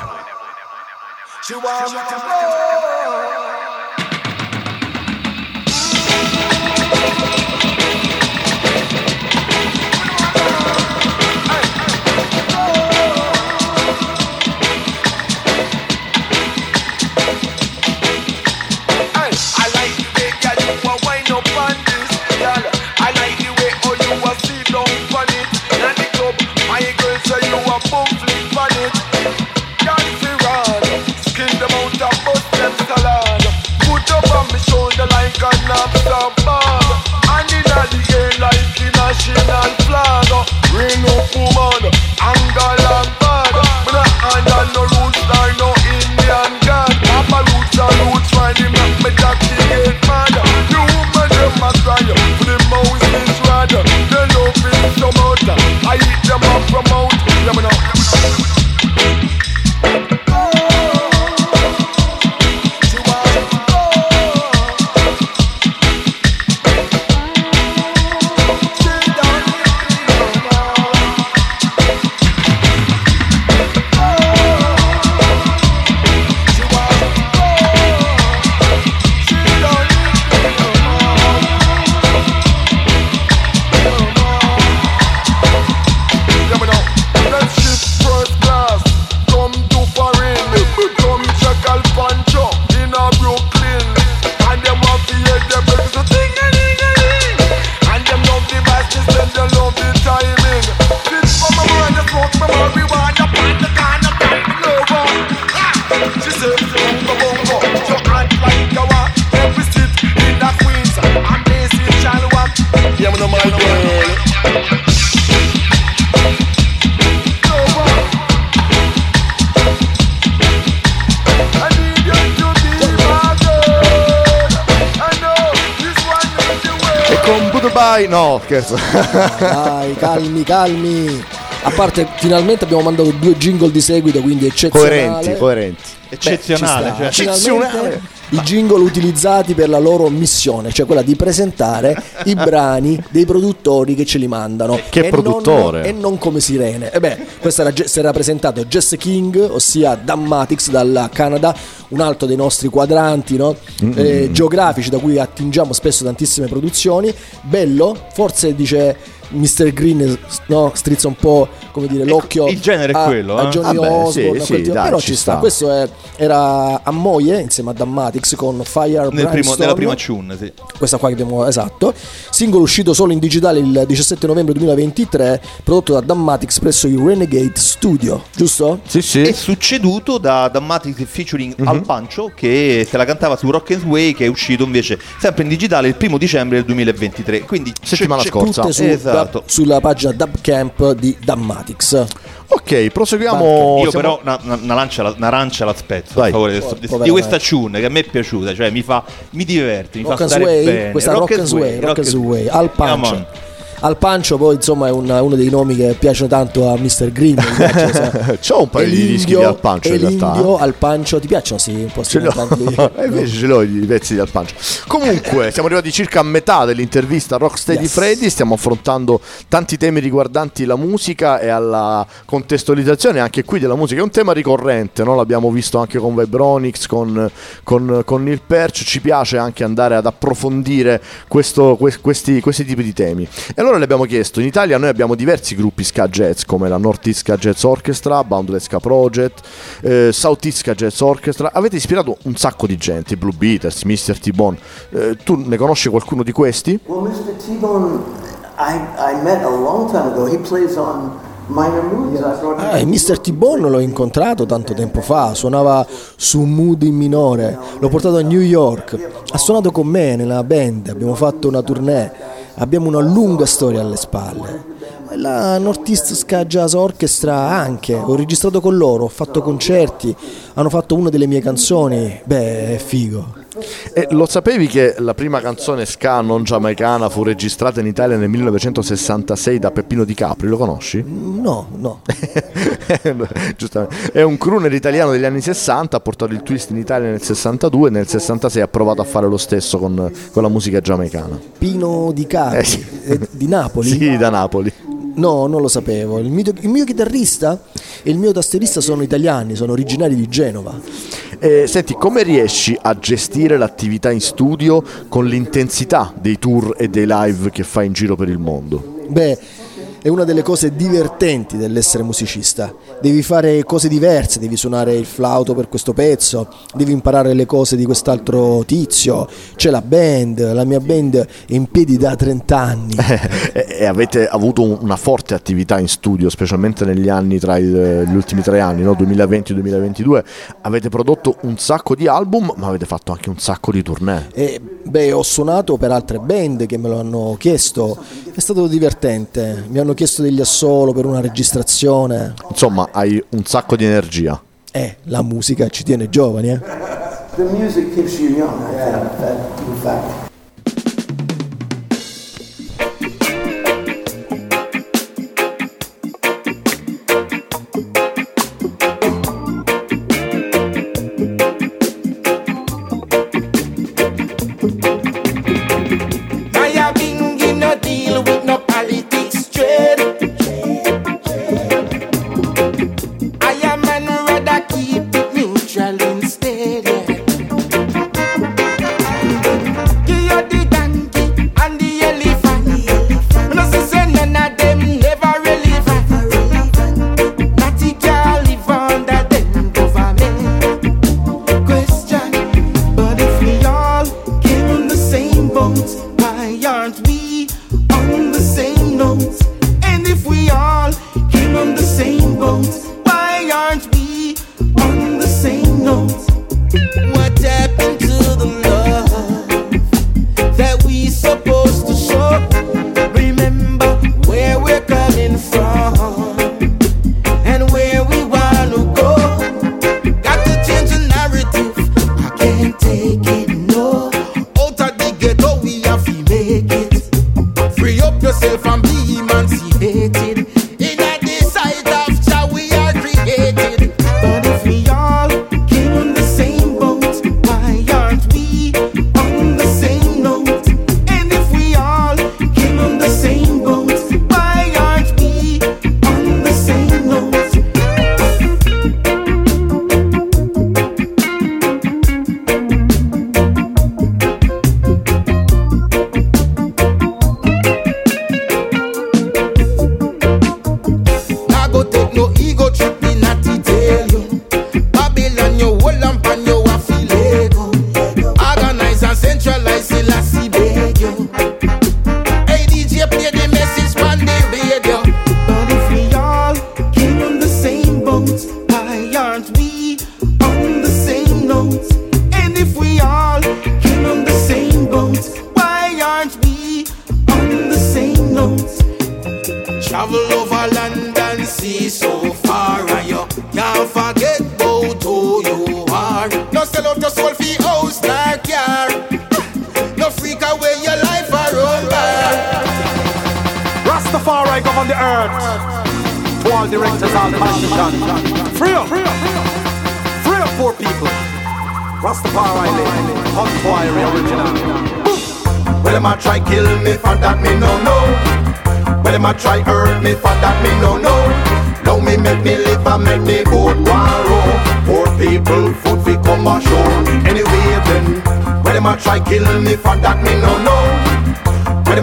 National flag, rain up woman, angle and bad. Me not handle no roots or no Indian god. Papa roots are roots, find him up me jockey get mad. The woman them a cry for the mouse is rad. They love it so much, I eat them up from out. Yeah me know. No, scherzo. Dai, calmi, calmi. A parte, finalmente abbiamo mandato due jingle di seguito, quindi eccezionale. Coerenti, coerenti. Eccezionale. Beh, cioè. Eccezionale. I jingle utilizzati per la loro missione, cioè quella di presentare i brani dei produttori che ce li mandano. Che e produttore? Non, e non come sirene. E beh, questo era, si era presentato Jesse King, ossia Dubmatix dal Canada, un altro dei nostri quadranti, no? eh, geografici da cui attingiamo spesso tantissime produzioni. Bello, forse dice mister Green, no, strizza un po', come dire, l'occhio. Il genere a, è quello, a eh? Johnny Vabbè, Osborne, sì, sì, dai, però ci ci sta. sta. Questo è, era a Moie insieme a Dubmatix con Fire Nel primo, Brainstorm. nella prima tune, sì. Questa qua che abbiamo, esatto. Singolo uscito solo in digitale il diciassette novembre duemilaventitré, prodotto da Dubmatix presso il Renegade Studio, giusto? Sì, sì. E succeduto da Dubmatix featuring mm-hmm. Al Pancho, che se la cantava su Rock and Sway, che è uscito invece sempre in digitale il primo dicembre del duemilaventitré. Quindi settimana c'è, scorsa. Tutte su, esatto. da, sulla pagina Dubcamp di Dubmatix. Ok, proseguiamo. Io siamo... però una, una, una lancia, una rancia l'aspetto Vai. a favore di, questo, di questa tune che a me è piaciuta, cioè mi fa, mi diverte, mi Rock fa and stare Sway, bene. questa Rock, Rock and Sway, Rock, rock and Sway, Al Pancho. Come on. Al Pancho poi insomma è un, uno dei nomi che piacciono tanto a mister Green. C'ho un paio di dischi di Al Pancho in realtà. L'Indio, Al Pancio, ti piacciono? Sì, un po' ce l'ho. E invece ce l'ho i pezzi di Al Pancio. Comunque siamo arrivati circa a metà dell'intervista a Rocksteady yes. Freddy. Stiamo affrontando tanti temi riguardanti la musica e alla contestualizzazione anche qui della musica. È un tema ricorrente, no? L'abbiamo visto anche con Vibronix, con, con, con Neil Perch. Ci piace anche andare ad approfondire questo, questi, questi tipi di temi. E allora allora le abbiamo chiesto, in Italia noi abbiamo diversi gruppi ska jazz come la North East Ska Jazz Orchestra, Boundless Ska Project, eh, South East Ska Jazz Orchestra. Avete ispirato un sacco di gente, Blue Beaters, mister T-Bone. Eh, tu ne conosci qualcuno di questi? Well, mister T-Bone, I, I met a long time ago. He plays on minor moods. Ah, e mister T-Bone l'ho incontrato tanto tempo fa, suonava su un mood in minore, l'ho portato a New York, ha suonato con me nella band, abbiamo fatto una tournée, abbiamo una lunga storia alle spalle. La North East Ska Jazz Orchestra anche, ho registrato con loro, ho fatto concerti, hanno fatto una delle mie canzoni, beh, è figo. E lo sapevi che la prima canzone ska non giamaicana fu registrata in Italia nel millenovecentosessantasei da Peppino Di Capri, lo conosci? No, no. Giustamente. È un crooner italiano degli anni sessanta, ha portato il twist in Italia nel sessantadue e nel sessantasei ha provato a fare lo stesso con, con la musica giamaicana. Pino Di Capri, Eh sì. eh, di Napoli? Sì, da Napoli. No, non lo sapevo. Il mio, il mio chitarrista e il mio tastierista sono italiani, sono originari di Genova. Eh, senti, come riesci a gestire l'attività in studio con l'intensità dei tour e dei live che fai in giro per il mondo? Beh, è una delle cose divertenti dell'essere musicista. Devi fare cose diverse, devi suonare il flauto per questo pezzo, devi imparare le cose di quest'altro tizio. C'è la band, la mia band è in piedi da trenta anni. E, e avete avuto un- una forte attività in studio, specialmente negli anni tra i- gli ultimi tre anni, no? duemilaventi duemilaventidue. Avete prodotto un sacco di album, ma avete fatto anche un sacco di tournée. E beh, ho suonato per altre band che me lo hanno chiesto, è stato divertente, mi hanno chiesto degli assolo per una registrazione. Insomma, hai un sacco di energia. Eh, la musica ci tiene giovani, eh. The music keeps you young, I think, that, in fact. I have been in no deal with no politics trade. I am man rather keep it neutral instead. Give you the donkey and the elephant. No see say none of them never relevant. Not it can live under them government. Question, but if we all came on the same boat, why aren't we on the same note? And if we all came on the same boat, why aren't we on the same note? What happened to the love that we supposed to show? Remember where we're coming from and where we wanna go. Got to change the narrative, I can't take it, no. Out of the ghetto we have to make it. Free up yourself and be emancipated. In a the sight of Jah we are created. But if we all came on the same boat, why aren't we on the same note? And if we all came on the same boat, why aren't we on the same note? Nah go take no ego trip in a tell you. Babylon you hold on pan you a feel Lego. Organize and centralize till I see beg you. Hey D J play the message on the radio. But if we all came on the same boat, why aren't we on the same note? And if we all came on the same boat, why aren't we on the same note? Travel over land and sea so far, and you can't forget about who you are. No sell out your soul for house nor car. No freak away your life around bar. Rastafari govern the earth. To all directors, all politicians. Free up! Free up! Free up poor people. Rastafari live. Hot fire original. Well, them a try kill me for that me no know. Well, them a try hurt me for that me no know. Now me make me live and make me boat warrow. Poor people food fi come ashore. Anyway then, well them a try kill me for that me no know. Well them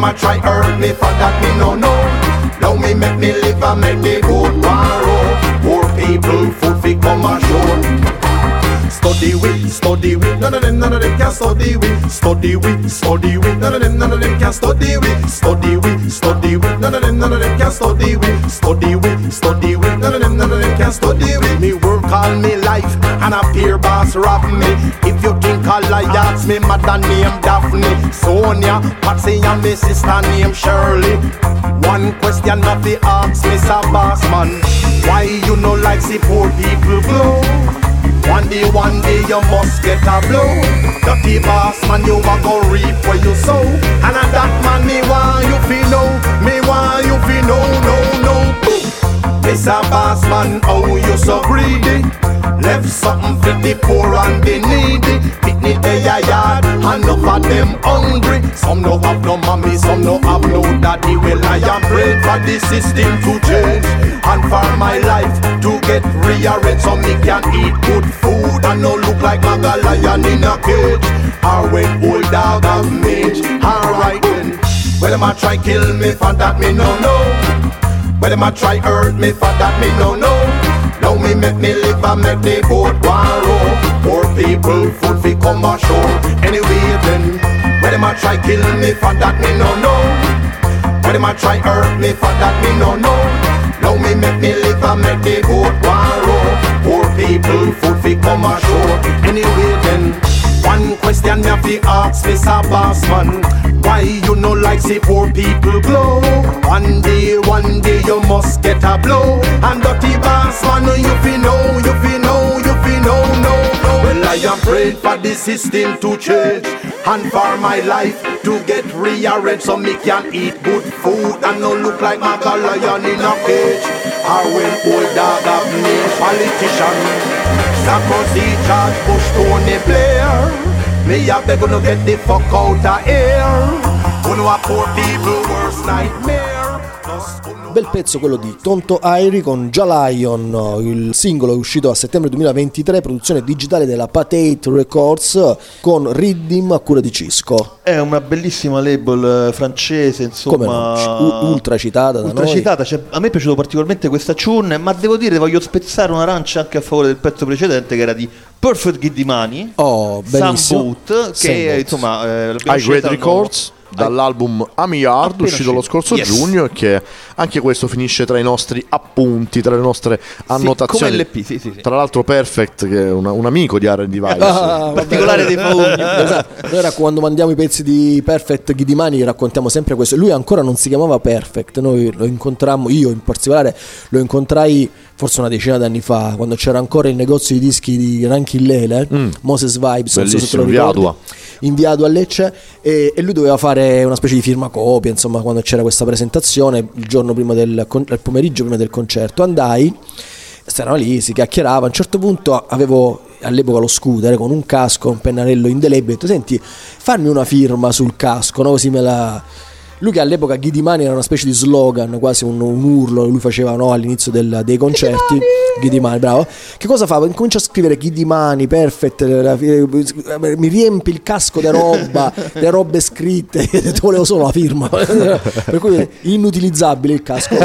them a try hurt me, for that me no know. Now me make me live and make the boat borrow. Poor people food fi come ashore. Study with, study with, none of them, none of them can study with. Study with, study with, none of them, none of them can study with. Study with, study with, none of them, none of them can study with. Study with, study with, none of them, none of them can study with. Me work all me life, and a peer boss rob me. If you think I lie, ask me mother name Daphne, Sonia, Patsy and me sister name Shirley. One question of the ask me, Sir Bossman, why you no like see poor people glow? One day, one day you must get a blow. Dirty boss man, you a go reap where you sow. And at that man, me want you fi know, me want you fi know, no, no. Mister Boss man, oh you so greedy. Left something for the poor and the needy. Picnic their yard, and enough of them hungry. Some no have no mommy, some no have no daddy. Well I am praying for the system to change, and for my life to get rearranged, so me can eat good food and no look like a lion in a cage, or when old dog have mage. Alright then, well them a try kill me, for that me no know. Well them a try hurt me, for that me no know. Now me make me live and make the boat borrow. Poor people food fi come ashore. Anyway then, well them a try kill me, for that me no know. Well them a try hurt me, for that me no know. Now me make me live and make the boat borrow. Poor people food fi come ashore. Anyway then, one question me have to ask Mister Bossman, why you no like see poor people glow? One day, one day you must get a blow. And dirty boss man, you fi know, you fi know, you fi know, no, no. Well I am praying for the system to change, and for my life to get rearranged, so me can eat good food and no look like a lion in a cage. Or when old dog have named politician, Sarkozy, George Bush, Tony Blair. Me a beg no get the fuck out of here. Uno a poor people worst nightmare. Bel pezzo quello di Tonto Airi con Jah Lion, il singolo è uscito a settembre duemilaventitré, produzione digitale della Patate Records con Riddim a cura di Cisco. È una bellissima label francese, insomma, come no? ultra citata da ultra noi. Citata. Cioè, a me è piaciuto particolarmente questa tune, ma devo dire voglio spezzare un'arancia anche a favore del pezzo precedente che era di Perfect Giddimani, oh, Sam Boot, che Sam insomma eh, High Grade Records dall'album Amy Yard, uscito lo scorso yes. giugno, e che anche questo finisce tra i nostri appunti, tra le nostre annotazioni. Sì, come L P, sì, sì, sì. Tra l'altro Perfect, che è una, un amico di R and D Vibes, ah, particolare dei Faugni. Esatto. Noi quando mandiamo i pezzi di Perfect Giddimani raccontiamo sempre questo. Lui ancora non si chiamava Perfect, noi lo incontrammo, io in particolare lo incontrai forse una decina d'anni fa, quando c'era ancora il negozio di dischi di Rankin Lele, mm. Moses Vibes, non so se te lo ricordi, inviato a Lecce, e, e lui doveva fare una specie di firmacopia, insomma, quando c'era questa presentazione il giorno prima del il pomeriggio prima del concerto. Andai, stavano lì, si chiacchierava. A un certo punto avevo all'epoca lo scooter con un casco, un pennarello indelebile, ho detto senti, farmi una firma sul casco, no? Così me la... Lui, che all'epoca Giddimani era una specie di slogan, quasi un, un urlo, lui faceva, no, all'inizio del, dei concerti. Giddimani, bravo. Che cosa fa? Incomincia a scrivere Giddimani, Perfect, la, mi riempi il casco di roba, le robe scritte, volevo solo la firma. Per cui inutilizzabile il casco.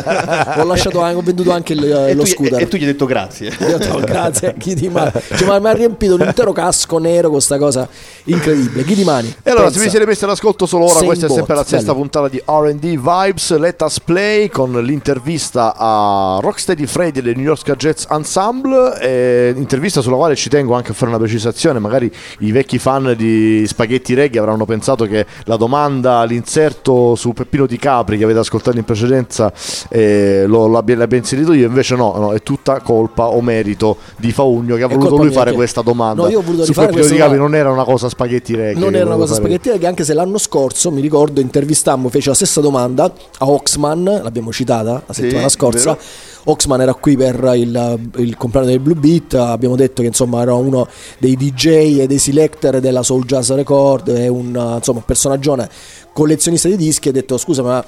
Ho lasciato anche, ho venduto anche il, e lo tu, scooter. E, e tu gli hai detto grazie. Io ho detto grazie Giddimani. Cioè, ma mi ha riempito un intero casco nero con questa cosa incredibile. Giddimani. E allora, se vi siete messi all'ascolto solo ora, questa è sempre la sesta bello. puntata di R and D Vibes. Let us play con l'intervista a Rocksteady Freddy del New York Jazz Ensemble, eh, intervista sulla quale ci tengo anche a fare una precisazione. Magari i vecchi fan di Spaghetti Reggae avranno pensato che la domanda, l'inserto su Peppino Di Capri che avete ascoltato in precedenza eh, lo, l'abbia, l'abbia inserito io, invece no, no, è tutta colpa o merito di Faugno, che ha voluto lui fare che... questa domanda. No, io ho voluto su rifare Peppino Di Capri, domanda. non era una cosa Spaghetti Reggae, non era una cosa fare... Spaghetti Reggae, anche se l'anno scorso mi ricordo intervistammo, fece la stessa domanda a Oxman, l'abbiamo citata la settimana sì, scorsa. Oxman era qui per il, il compleanno del Blue Beat, abbiamo detto che insomma era uno dei D J e dei selector della Soul Jazz Record, è un insomma un personaggione collezionista di dischi. Ha detto scusa, ma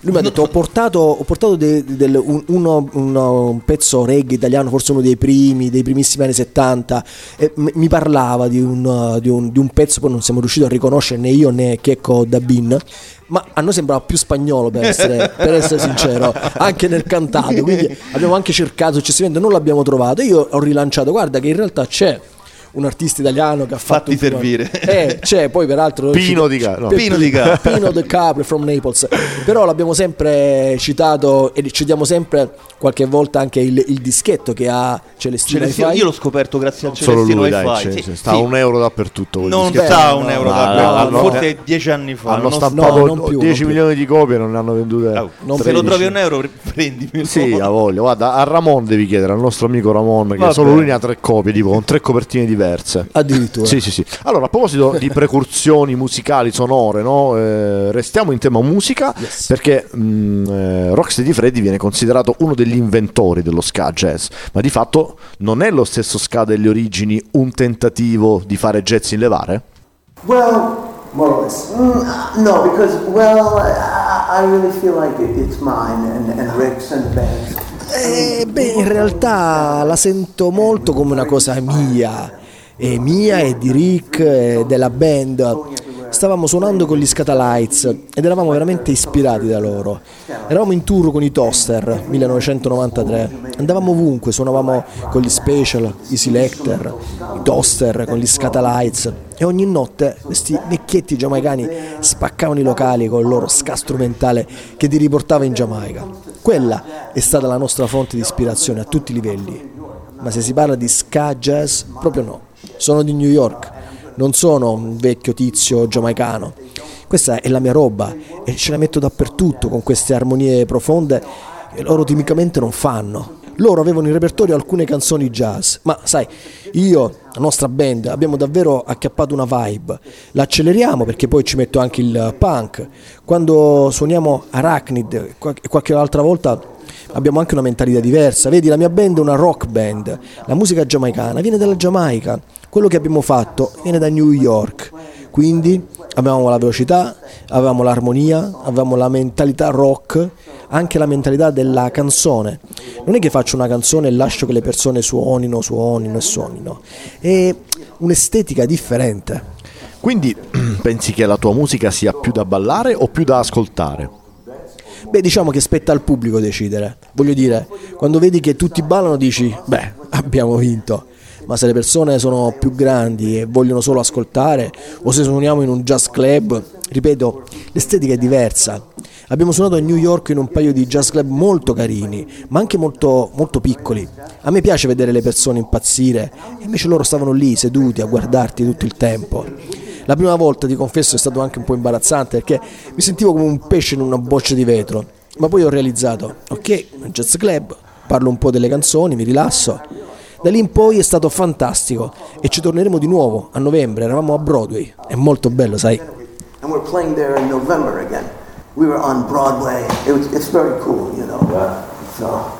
Lui mi ha detto ho portato, ho portato de, de, de, un, uno, uno, un pezzo reggae italiano, forse uno dei primi, dei primissimi anni settanta, e m- mi parlava di un, di, un, di un pezzo, poi non siamo riusciti a riconoscere né io né Checco Dabin, ma a noi sembrava più spagnolo per essere, per essere sincero, anche nel cantato, quindi abbiamo anche cercato successivamente, non l'abbiamo trovato. Io ho rilanciato, guarda che in realtà c'è un artista italiano che ha fatto fatti servire eh, c'è poi peraltro Pino di Capri, no. Pino di Capri Pino di Capri from Naples, però l'abbiamo sempre citato e citiamo sempre qualche volta anche il, il dischetto che ha Celestino, Celestino Hi-Fi. Io l'ho scoperto grazie a Solo Celestino lui, dai, Hi-Fi. c'è, Sì, c'è, sta sì. a un euro dappertutto quel Non dischetto. sta a un euro no, dappertutto, no, forse dieci anni fa. Hanno non stampato no, non più, dieci non più. milioni di copie e non ne hanno vendute Oh, non tredici. se lo trovi a un euro, prendimi. Sì, a voglia. Guarda, a Ramon devi chiedere, al nostro amico Ramon, che Vabbè. solo lui ne ha tre copie, tipo con tre copertine diverse. Addirittura. Sì, sì, sì. Allora, a proposito di precursioni musicali, sonore, no? Eh, restiamo in tema musica, Yes. perché mh, eh, Rocksteady Freddy viene considerato uno degli inventori dello ska jazz, ma di fatto non è lo stesso ska delle origini un tentativo di fare jazz in levare? Well, more or less. Mm, no, because, well, I, I really feel like it, it's mine and, and Rick's and the band's. Eh, beh, in realtà la sento molto come una cosa mia, e mia e di Rick e della band. Stavamo suonando con gli Scatalites ed eravamo veramente ispirati da loro. Eravamo in tour con i Toaster millenovecentonovantatré, andavamo ovunque, suonavamo con gli Special, i Selecter, i Toaster, con gli Scatalites, e ogni notte questi vecchietti giamaicani spaccavano i locali con il loro ska strumentale che ti riportava in Giamaica. Quella è stata la nostra fonte di ispirazione a tutti i livelli. Ma se si parla di ska jazz, proprio no. Sono di New York, non sono un vecchio tizio giamaicano. Questa è la mia roba e ce la metto dappertutto con queste armonie profonde che loro tipicamente non fanno. Loro avevano in repertorio alcune canzoni jazz, ma sai, io, la nostra band, abbiamo davvero acchiappato una vibe. L'acceleriamo perché poi ci metto anche il punk. Quando suoniamo Arachnid e qualche altra volta abbiamo anche una mentalità diversa. Vedi, la mia band è una rock band, la musica giamaicana viene dalla Giamaica, quello che abbiamo fatto viene da New York, quindi avevamo la velocità, avevamo l'armonia, avevamo la mentalità rock, anche la mentalità della canzone. Non è che faccio una canzone e lascio che le persone suonino, suonino e suonino, è un'estetica differente. Quindi pensi che la tua musica sia più da ballare o più da ascoltare? Beh, diciamo che spetta al pubblico decidere. Voglio dire, quando vedi che tutti ballano dici, beh, abbiamo vinto. Ma se le persone sono più grandi e vogliono solo ascoltare, o se suoniamo in un jazz club, ripeto, l'estetica è diversa. Abbiamo suonato a New York in un paio di jazz club molto carini, ma anche molto, molto piccoli. A me piace vedere le persone impazzire, e invece loro stavano lì seduti a guardarti tutto il tempo. La prima volta, ti confesso, è stato anche un po' imbarazzante perché mi sentivo come un pesce in una boccia di vetro, ma poi ho realizzato, ok, un jazz club, parlo un po' delle canzoni, mi rilasso. Da lì in poi è stato fantastico e ci torneremo di nuovo a novembre, eravamo a Broadway, è molto bello, sai. And we're playing there in November again. We were on Broadway. It was, it's very cool, you know. Yeah. So.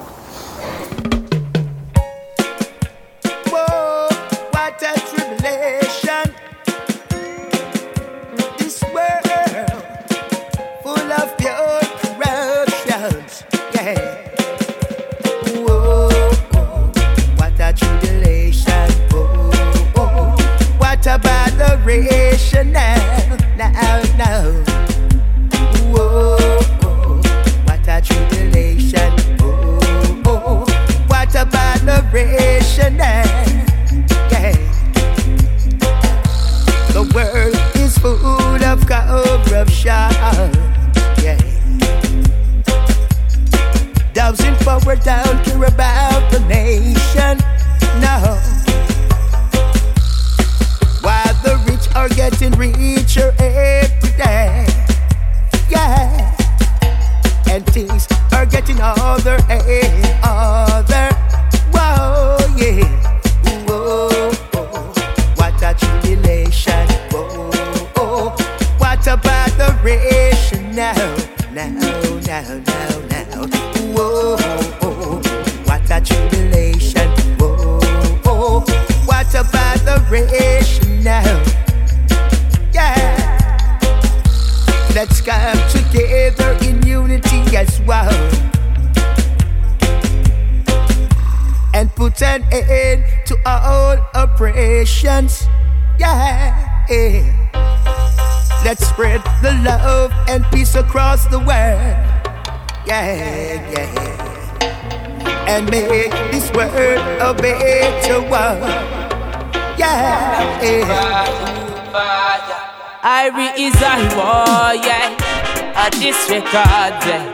Whoa, what a tribulation. This world full of pure corruptions. Yeah. Whoa, what a tribulation. Oh, oh, what a botheration now, now, now. Whoa, what a tribulation. Oh, oh, what a botheration now. Yeah. The world is full of corruption. Yeah. Those in power don't care about the nation. No. While the rich are getting richer every day. Yeah. And things are getting other and other. Whoa, yeah. Whoa, oh, what a tribulation. Whoa, oh, what a botheration now, now, now, now, now. Whoa, oh, what a tribulation. Whoa, oh, what a botheration now. Yeah. Let's come together in unity as one and put an end to all oppressions. Yeah, yeah. Let's spread the love and peace across the world. Yeah, yeah. And make this world a better world. Yeah, yeah. Irie is a war, yeah. A disregard, yeah.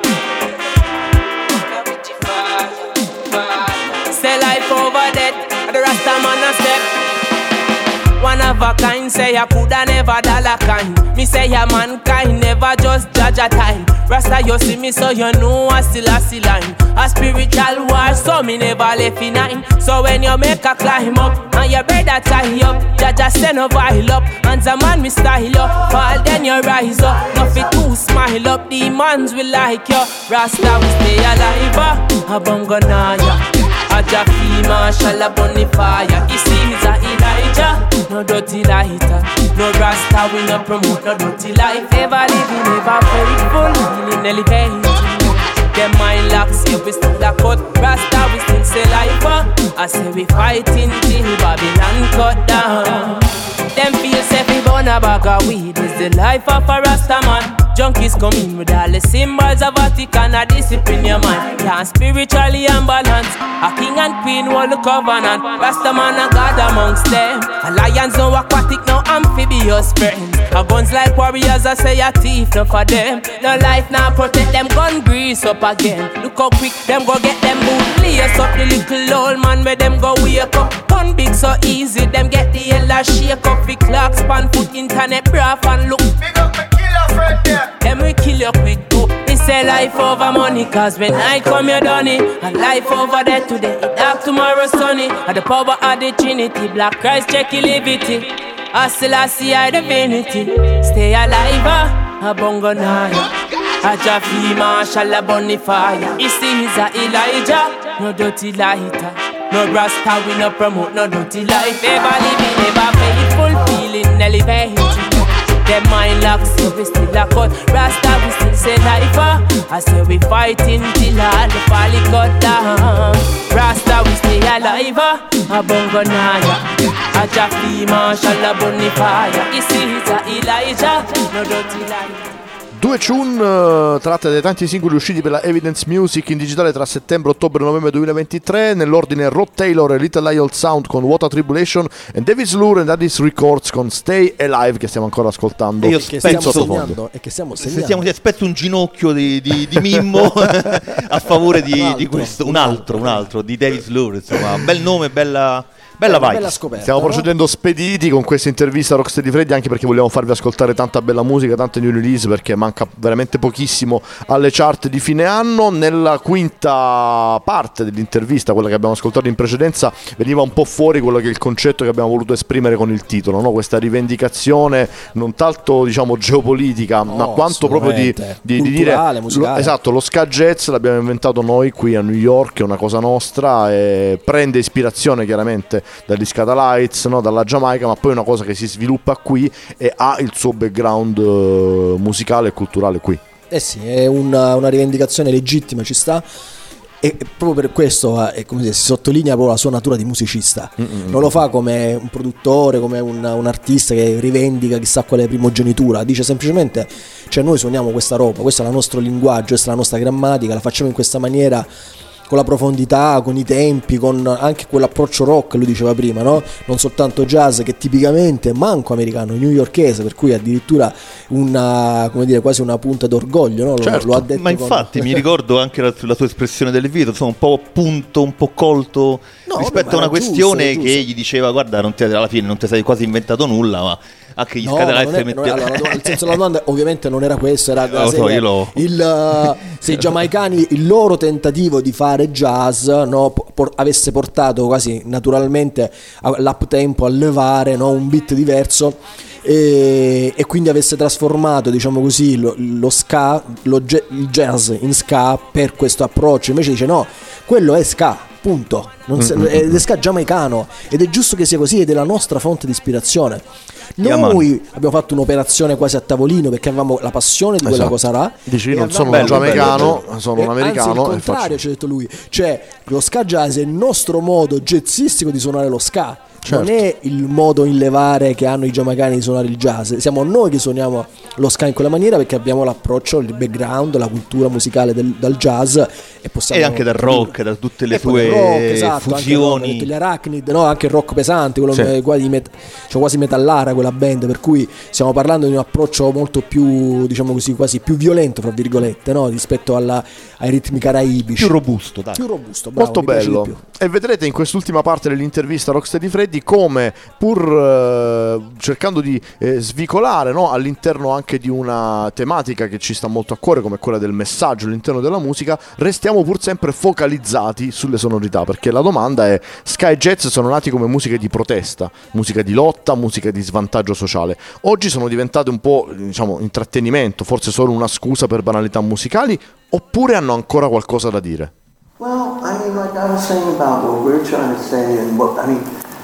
Say life over death, the Rasta man a step. One of a kind, say I coulda never dollar kind. Me say ya mankind, never just judge a time. Rasta you see me so you know I still a still line. A spiritual war, so me never left in nine. So when you make a climb up, and your brother tie up, Jaja send a vial up, and the man me style up. Fall then you rise up, nothing to smile up. Demons will like you, Rasta we stay alive. A bongo naya, a Jaffy Marshall a bonfire. He sees a Elijah. No dirty lighter, no Rasta, we no promote no dirty life. Ever living, ever faithful, healing elevating. Them mind locks, yeah, we still a cut. Rasta, we still say life. I say we fighting till Babylon cut down. Them feel say we burn a bag of weed is the life of a Rasta man. Junkies come in with all the symbols of Vatican a discipline your mind. Can't spiritually unbalanced. A king and queen hold the covenant. Rasta man a God amongst them. A lions no aquatic, no amphibious friends. A guns like warriors I say a thief no for them. No life now protect them gun grease up again. Look how quick them go get them boot. Lace up the little old man where them go wake up. Gun big so easy them get the hella shake up. The clock span foot internet braff and look. Big up my killer friend there. Them we kill you quick too. It's a life over money, cause when I come you done it. And life over there today, it dark tomorrow sunny. And the power of the Trinity, Black Christ check your liberty. I still I see I divinity. Stay alive, a bongo naya. A Jaffy Marshall a bonfire. He sees a Elijah, no dirty lighter. No Rasta, we no promote no dirty life. Ever living, ever faithful, feeling elevated. Them mind locks, so we still a cut. Rasta, we still say life. I say we fighting till all the valley cut down. Rasta, we stay alive. A bongo naya, a Jaffy Marshall a bonfire. He sees a Elijah, no dirty life. Due tune uh, tratte dai tanti singoli usciti per la Evidence Music in digitale tra settembre, ottobre e novembre duemilaventitré, nell'ordine Rod Taylor e Little Lie Old Sound con What a Tribulation e David Lure and Addis Records con Stay Alive, che stiamo ancora ascoltando. E io che penso sottofondo. E che stiamo segnando. Aspetto un ginocchio di, di, di Mimmo a favore di, di questo, un altro, un altro di David Lure, insomma, bel nome, bella... Bella vibe. Bella scoperta, Stiamo no? procedendo spediti con questa intervista a Rocksteady Freddy, anche perché vogliamo farvi ascoltare tanta bella musica, tante new release, perché manca veramente pochissimo alle chart di fine anno. Nella quinta parte dell'intervista, quella che abbiamo ascoltato in precedenza, veniva un po' fuori quello che è il concetto che abbiamo voluto esprimere con il titolo, no? Questa rivendicazione non tanto diciamo geopolitica, no, ma quanto proprio di, di, di dire lo, esatto, lo ska jazz l'abbiamo inventato noi qui a New York, è una cosa nostra e prende ispirazione chiaramente dagli Scatalites, no? Dalla Giamaica, ma poi è una cosa che si sviluppa qui e ha il suo background uh, musicale e culturale qui. Eh sì, è una, una rivendicazione legittima, ci sta. E proprio per questo eh, come dire, si sottolinea proprio la sua natura di musicista. Mm-mm. Non lo fa come un produttore, come un, un artista che rivendica chissà quale primogenitura. Dice semplicemente, cioè noi suoniamo questa roba, questo è il nostro linguaggio, questa è la nostra grammatica, la facciamo in questa maniera, con la profondità, con i tempi, con anche quell'approccio rock, lui diceva prima, no? Non soltanto jazz, che tipicamente manco americano, newyorkese, per cui addirittura una, come dire, quasi una punta d'orgoglio, no? Lo, certo, lo ha detto ma infatti con... mi ricordo anche la, la tua espressione delle video, insomma, un po' punto, un po' colto, no, rispetto vabbè, a una questione giusto, che giusto. Gli diceva guarda, non ti, alla fine non ti sei quasi inventato nulla, ma anche gli no, Scatalites mettevano... allora, il senso della domanda ovviamente non era questo, era lo so, io lo... il, se i giamaicani, il loro tentativo di fare jazz, no, por- avesse portato quasi naturalmente l'up tempo a levare, no, un beat diverso e, e quindi avesse trasformato, diciamo così, lo, lo ska, lo, il jazz in ska per questo approccio. Invece dice no, quello è ska, punto. Non se, è lo ska giamaicano ed è giusto che sia così, ed è la nostra fonte di ispirazione. Noi yeah, abbiamo fatto un'operazione quasi a tavolino perché avevamo la passione di quella esatto. cosa là. Dici, non sono un giamaicano, sono un americano. Anzi, il contrario, ci ha detto lui. Cioè, lo ska jazz è il nostro modo jazzistico di suonare lo ska. Certo. Non è il modo in levare che hanno i giamaicani di suonare il jazz, siamo noi che suoniamo lo ska in quella maniera perché abbiamo l'approccio, il background, la cultura musicale del, dal jazz e possiamo e anche dal rock, da tutte le e sue rock, esatto, fusioni, anche gli Arachnid, no? Anche il rock pesante, quello sì. quasi, met- cioè quasi metallara quella band, per cui stiamo parlando di un approccio molto più, diciamo così, quasi più violento fra virgolette, no? Rispetto alla, ai ritmi caraibici, più robusto, dai. più robusto, bravo, molto bello. E vedrete in quest'ultima parte dell'intervista a Rocksteady Freddy come pur eh, cercando di eh, svicolare, no, all'interno anche di una tematica che ci sta molto a cuore come quella del messaggio all'interno della musica, restiamo pur sempre focalizzati sulle sonorità, perché la domanda è: ska e jazz sono nati come musiche di protesta, musica di lotta, musica di svantaggio sociale. Oggi sono diventate un po', diciamo, intrattenimento, forse solo una scusa per banalità musicali, oppure hanno ancora qualcosa da dire? Well, I mean, like I was saying about what we're trying to say and what, I mean,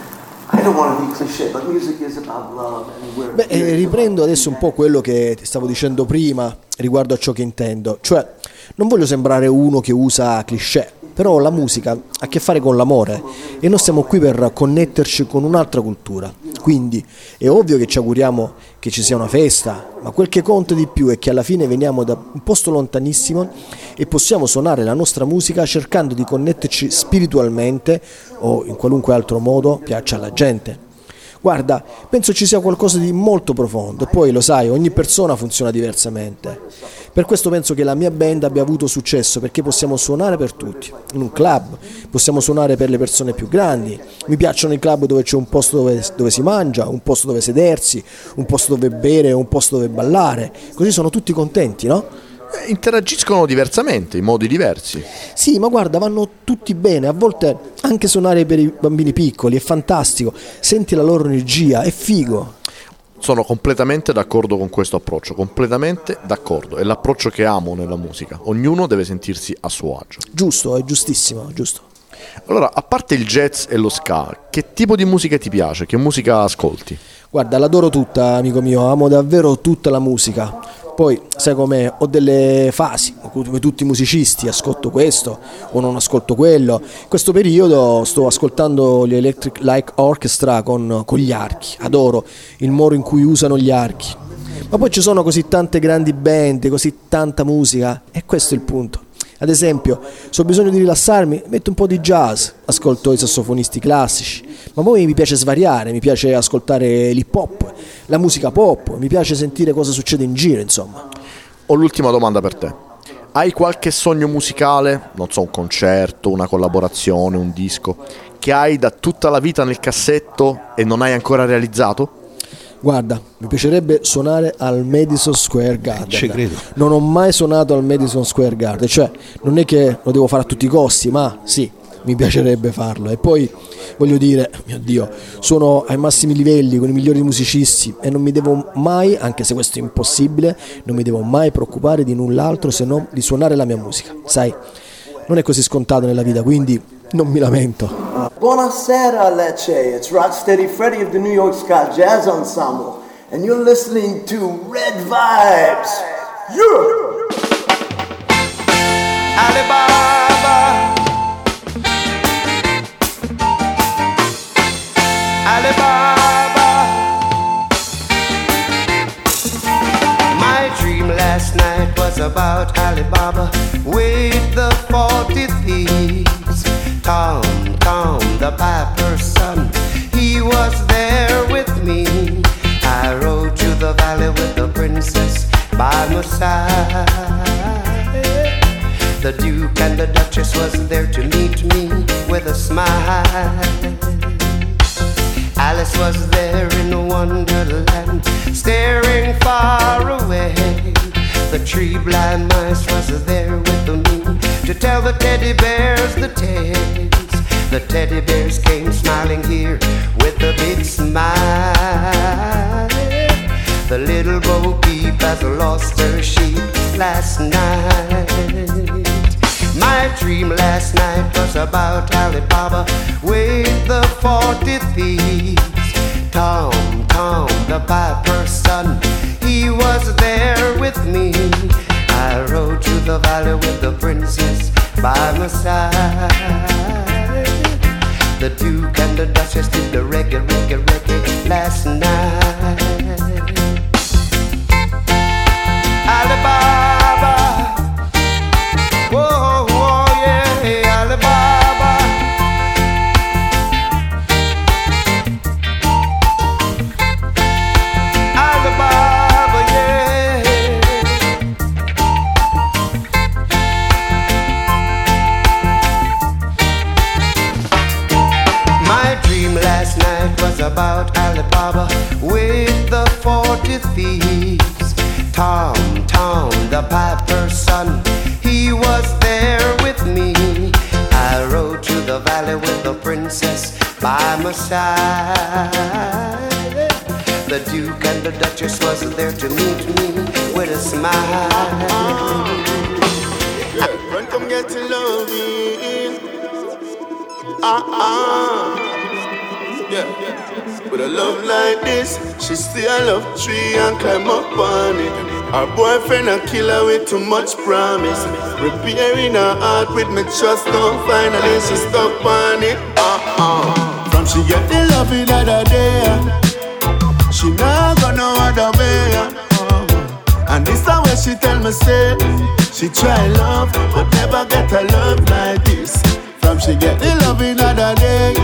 I don't want to be cliché, but music is about love and we're... Beh, eh, riprendo adesso un po' quello che ti stavo dicendo prima riguardo a ciò che intendo. Cioè, non voglio sembrare uno che usa cliché, però la musica ha a che fare con l'amore e noi stiamo qui per connetterci con un'altra cultura. Quindi è ovvio che ci auguriamo che ci sia una festa, ma quel che conta di più è che alla fine veniamo da un posto lontanissimo e possiamo suonare la nostra musica cercando di connetterci spiritualmente o in qualunque altro modo piaccia alla gente. Guarda, penso ci sia qualcosa di molto profondo, e poi lo sai, ogni persona funziona diversamente. Per questo penso che la mia band abbia avuto successo, perché possiamo suonare per tutti, in un club, possiamo suonare per le persone più grandi. Mi piacciono i club dove c'è un posto dove, dove si mangia, un posto dove sedersi, un posto dove bere, un posto dove ballare, così sono tutti contenti, no? Interagiscono diversamente, in modi diversi. Sì, ma guarda, vanno tutti bene. A volte anche suonare per i bambini piccoli è fantastico. Senti la loro energia, è figo. Sono completamente d'accordo con questo approccio, completamente d'accordo. È l'approccio che amo nella musica. Ognuno deve sentirsi a suo agio. Giusto, è giustissimo, giusto. Allora, a parte il jazz e lo ska, che tipo di musica ti piace? Che musica ascolti? Guarda, l'adoro tutta, amico mio, amo davvero tutta la musica. Poi, sai com'è, ho delle fasi, come tutti i musicisti, ascolto questo o non ascolto quello. In questo periodo sto ascoltando gli Electric Light Orchestra con, con gli archi, adoro il modo in cui usano gli archi. Ma poi ci sono così tante grandi band, così tanta musica, e questo è il punto. Ad esempio, se ho bisogno di rilassarmi, metto un po' di jazz, ascolto i sassofonisti classici, ma poi mi piace svariare, mi piace ascoltare l'hip hop, la musica pop, mi piace sentire cosa succede in giro, insomma. Ho l'ultima domanda per te. Hai qualche sogno musicale, non so, un concerto, una collaborazione, un disco, che hai da tutta la vita nel cassetto e non hai ancora realizzato? Guarda, mi piacerebbe suonare al Madison Square Garden. Ci credo. Non ho mai suonato al Madison Square Garden, cioè non è che lo devo fare a tutti i costi, ma sì, mi piacerebbe farlo. E poi voglio dire, mio Dio, suono ai massimi livelli con i migliori musicisti e non mi devo mai, anche se questo è impossibile, non mi devo mai preoccupare di null'altro se non di suonare la mia musica. Sai, non è così scontato nella vita, quindi non mi lamento. Buonasera, Lecce. It's Rocksteady Freddy of the New York Ska Jazz Ensemble, and you're listening to Red Vibes. Yeah! Alibaba, Alibaba. My dream last night was about Alibaba with the forty thieves. Tom, Tom, the piper's son, he was there with me. I rode to the valley with the princess by my side. The Duke and the Duchess was there to meet me with a smile. Alice was there in Wonderland, staring far away. The tree blind mice was there with me to tell the teddy bears the tales. The teddy bears came smiling here with a big smile. The little Bo Peep has lost her sheep last night. My dream last night was about Alibaba with the forty thieves. Tom, Tom, the piper's son, he was there with me. I rode to the valley with the princess by my side. The Duke and the Duchess did the reggae, reggae, reggae last night. Alibaba, whoa, whoa, yeah, Alibaba. Alibaba, yeah. My dream last night was about Alibaba with the forty thieves. Tom, Tom, the piper's son, he was there with me. I rode to the valley with the princess by my side. The Duke and the Duchess was there to meet me with a smile. Yeah, run, come get to loving. Uh-uh. Yeah, with a love like this, she see a love tree and climb up on it. Her boyfriend a killer with too much promise. Repairing her heart with me trust, now finally she stuck on it. Uh-uh. From she get the love in other day, she not go no other way. Uh-uh. And this the way she tell me say, she try love but never get a love like this. From she get the love in other day,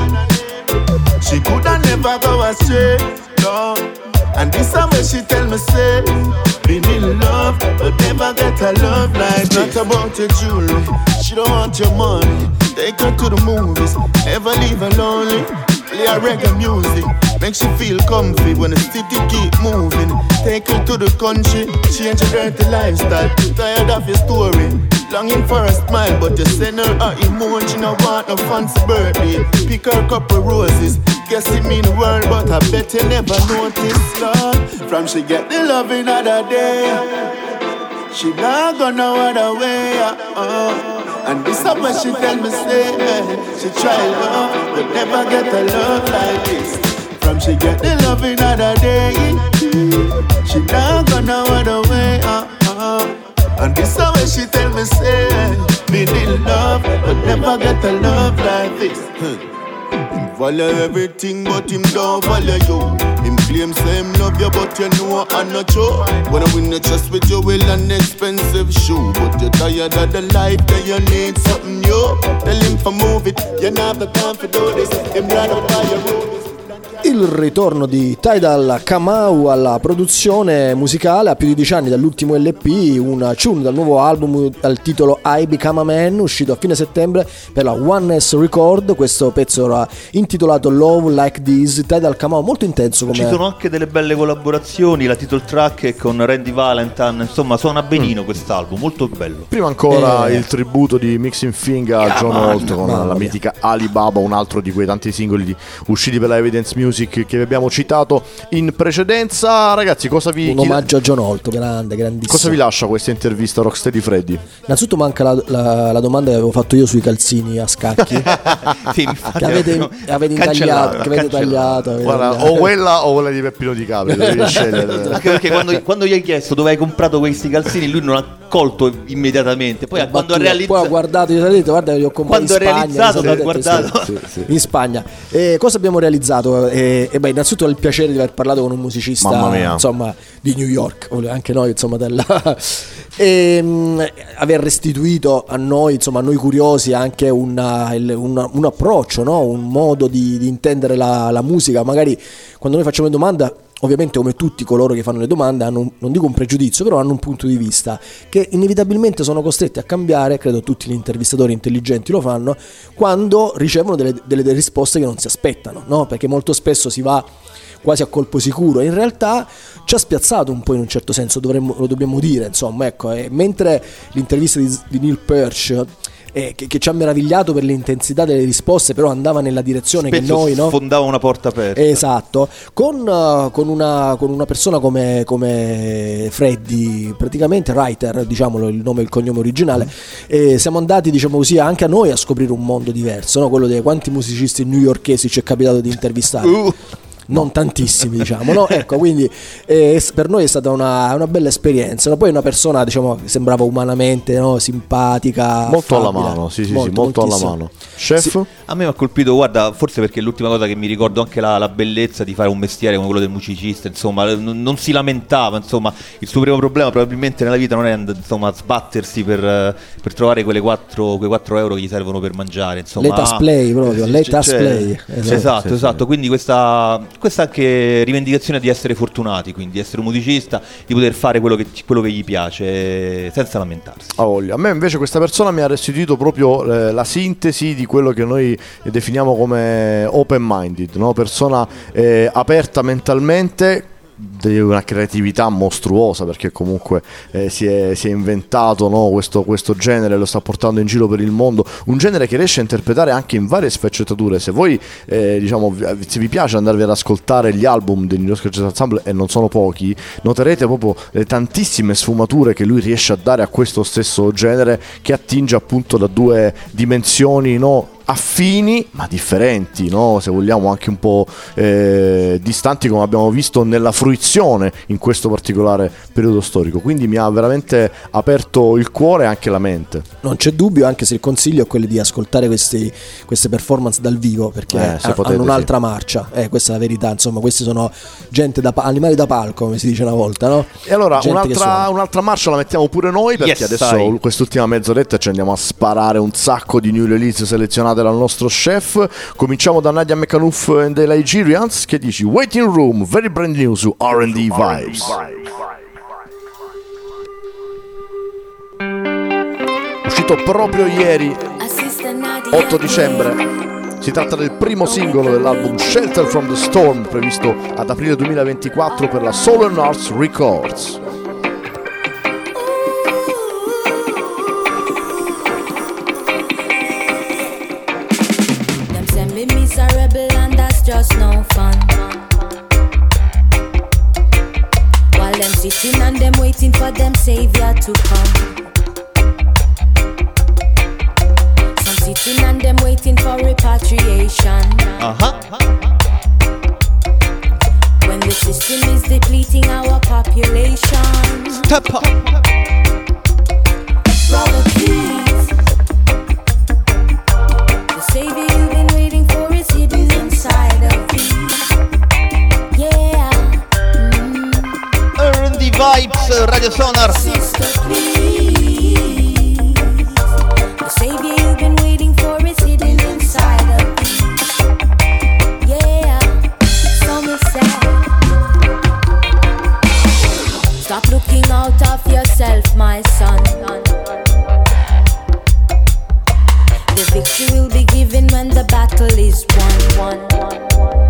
she coulda never go astray, no. And this the way she tell me say, been in love, but never get a love like this. Not about your jewelry, she don't want your money. Take her to the movies, never leave her lonely. Play her reggae music, make she feel comfy when the city keep moving. Take her to the country, change her dirty lifestyle. Tired of your story, longing for a smile, but you send her a emoji, she no want no fancy birthday. Pick her a couple roses, guess it mean the world, but I bet you never notice, Lord. From she get the love in other day, she not go no other way, uh-uh. And this is what she tell me say, she try love, but never get a love like this. From she get the love in other day, she not go no other way, uh-uh. And this is what she tell me say, been in love, but never get a love like this. Him follow everything, but him don't follow you. Him claim same love you, but you know I'm not true. When I win the trust with you, will an expensive shoe. But you're tired of the life, then you need something new. Tell him to move it, you not have the time to do this. Him rather buy your road. Il ritorno di Tidal Kamau alla produzione musicale a più di dieci anni dall'ultimo L P, un tune dal nuovo album dal titolo I Become a Man, uscito a fine settembre per la One S Record. Questo pezzo era intitolato Love Like This. Tidal Kamau molto intenso come... Ci sono anche delle belle collaborazioni, la title track con Randy Valentine, insomma suona benino mm. quest'album, molto bello. Prima ancora eh... il tributo di Mixing Finger a John Holt con la mitica Alibaba, un altro di quei tanti singoli usciti per la Evidence Music che vi abbiamo citato in precedenza. Ragazzi, cosa vi... un omaggio a John Holt, grande, grandissimo. Cosa vi lascia questa intervista a Rocksteady Freddy? Innanzitutto manca la, la, la domanda che avevo fatto io sui calzini a scacchi. Sì, infatti, che avete, no, avete tagliato, che avete tagliato, avete Guarda, tagliato. o quella o quella di Peppino Di Capri, devi scegliere. Anche perché quando, quando gli hai chiesto dove hai comprato questi calzini, lui non ha colto immediatamente. Poi quando ha realizzato, poi ha guardato, io ho detto guarda, li ho comprati quando in Spagna, realizzato, l'ha guardato sì, sì, sì. in Spagna. E cosa abbiamo realizzato? E, e beh, innanzitutto il piacere di aver parlato con un musicista, insomma, di New York, anche noi, insomma, della e mh, aver restituito a noi, insomma, a noi curiosi anche una, il, una, un approccio, no? Un modo di, di intendere la, la musica. Magari quando noi facciamo una domanda, ovviamente come tutti coloro che fanno le domande hanno un, non dico un pregiudizio, però hanno un punto di vista che inevitabilmente sono costretti a cambiare. Credo tutti gli intervistatori intelligenti lo fanno quando ricevono delle, delle, delle risposte che non si aspettano, no? Perché molto spesso si va quasi a colpo sicuro. In realtà ci ha spiazzato un po', in un certo senso, dovremmo, lo dobbiamo dire, insomma, ecco. E mentre l'intervista di, di Neil Peart eh, che, che ci ha meravigliato per l'intensità delle risposte, però andava nella direzione Spesso che noi, no? sfondava una porta aperta. Esatto, con, uh, con, una, con una persona come, come Freddy, praticamente writer, diciamolo il nome e il cognome originale, e siamo andati, diciamo così, anche a noi a scoprire un mondo diverso, no? Quello dei quanti musicisti newyorkesi ci è capitato di intervistare. Uh. Non tantissimi, diciamo, no? Ecco, quindi eh, per noi è stata una, una bella esperienza. Poi una persona, diciamo, che sembrava umanamente, no? Simpatica, molto affabile. alla mano, sì, sì, molto, sì, molto alla mano. Chef? Sì, a me mi ha colpito, guarda, forse perché è l'ultima cosa che mi ricordo, anche la, la bellezza di fare un mestiere come quello del musicista, insomma, non, non si lamentava, insomma, il suo primo problema probabilmente nella vita non è, insomma, sbattersi per, per trovare quelle quattro, quei quattro euro che gli servono per mangiare, insomma. Let us play proprio, let us cioè, play. Esatto, esatto, sì, esatto. Sì. Quindi questa, questa anche rivendicazione di essere fortunati, quindi di essere un musicista, di poter fare quello che, quello che gli piace senza lamentarsi. A voglia. A me invece questa persona mi ha restituito proprio eh, la sintesi di quello che noi definiamo come open minded, no? Persona eh, aperta mentalmente, di una creatività mostruosa, perché comunque eh, si, è, si è inventato, no, questo, questo genere, lo sta portando in giro per il mondo, un genere che riesce a interpretare anche in varie sfaccettature. Se voi eh, diciamo, se vi piace andarvi ad ascoltare gli album del New York Jazz Ensemble, e non sono pochi, noterete proprio le tantissime sfumature che lui riesce a dare a questo stesso genere, che attinge appunto da due dimensioni, no, affini ma differenti, no? Se vogliamo anche un po' eh, distanti, come abbiamo visto nella fruizione in questo particolare periodo storico. Quindi mi ha veramente aperto il cuore e anche la mente. Non c'è dubbio, anche se il consiglio è quello di ascoltare questi, queste performance dal vivo, perché eh, hanno potete, un'altra sì. marcia, eh, questa è la verità, insomma. Questi sono gente da, animali da palco, come si dice una volta, no? E allora un'altra, un'altra marcia la mettiamo pure noi, perché yes, adesso sai. Quest'ultima mezz'oretta ci andiamo a sparare un sacco di new release selezionate dal nostro chef. Cominciamo da Nadia Mekanouf and the Nigerians. Che dici? Waiting Room, very brand new su R and D Vibes. Uscito proprio ieri, otto dicembre. Si tratta del primo singolo dell'album Shelter from the Storm, previsto ad aprile duemilaventiquattro per la Soul and Arts Records. Just no fun. While them sitting and them waiting for them savior to come. Some sitting and them waiting for repatriation. Uh-huh. When the system is depleting our population. Step up. Brother, please. The savior you've been waiting for is hidden inside of me. Yeah. Mm. R and D Vibes, Radio Sonar. Sister, please. The savior you've been waiting for is hidden inside of me. Yeah. So me say, stop looking out of yourself, my son. The victory will be given when the battle is won, won, won,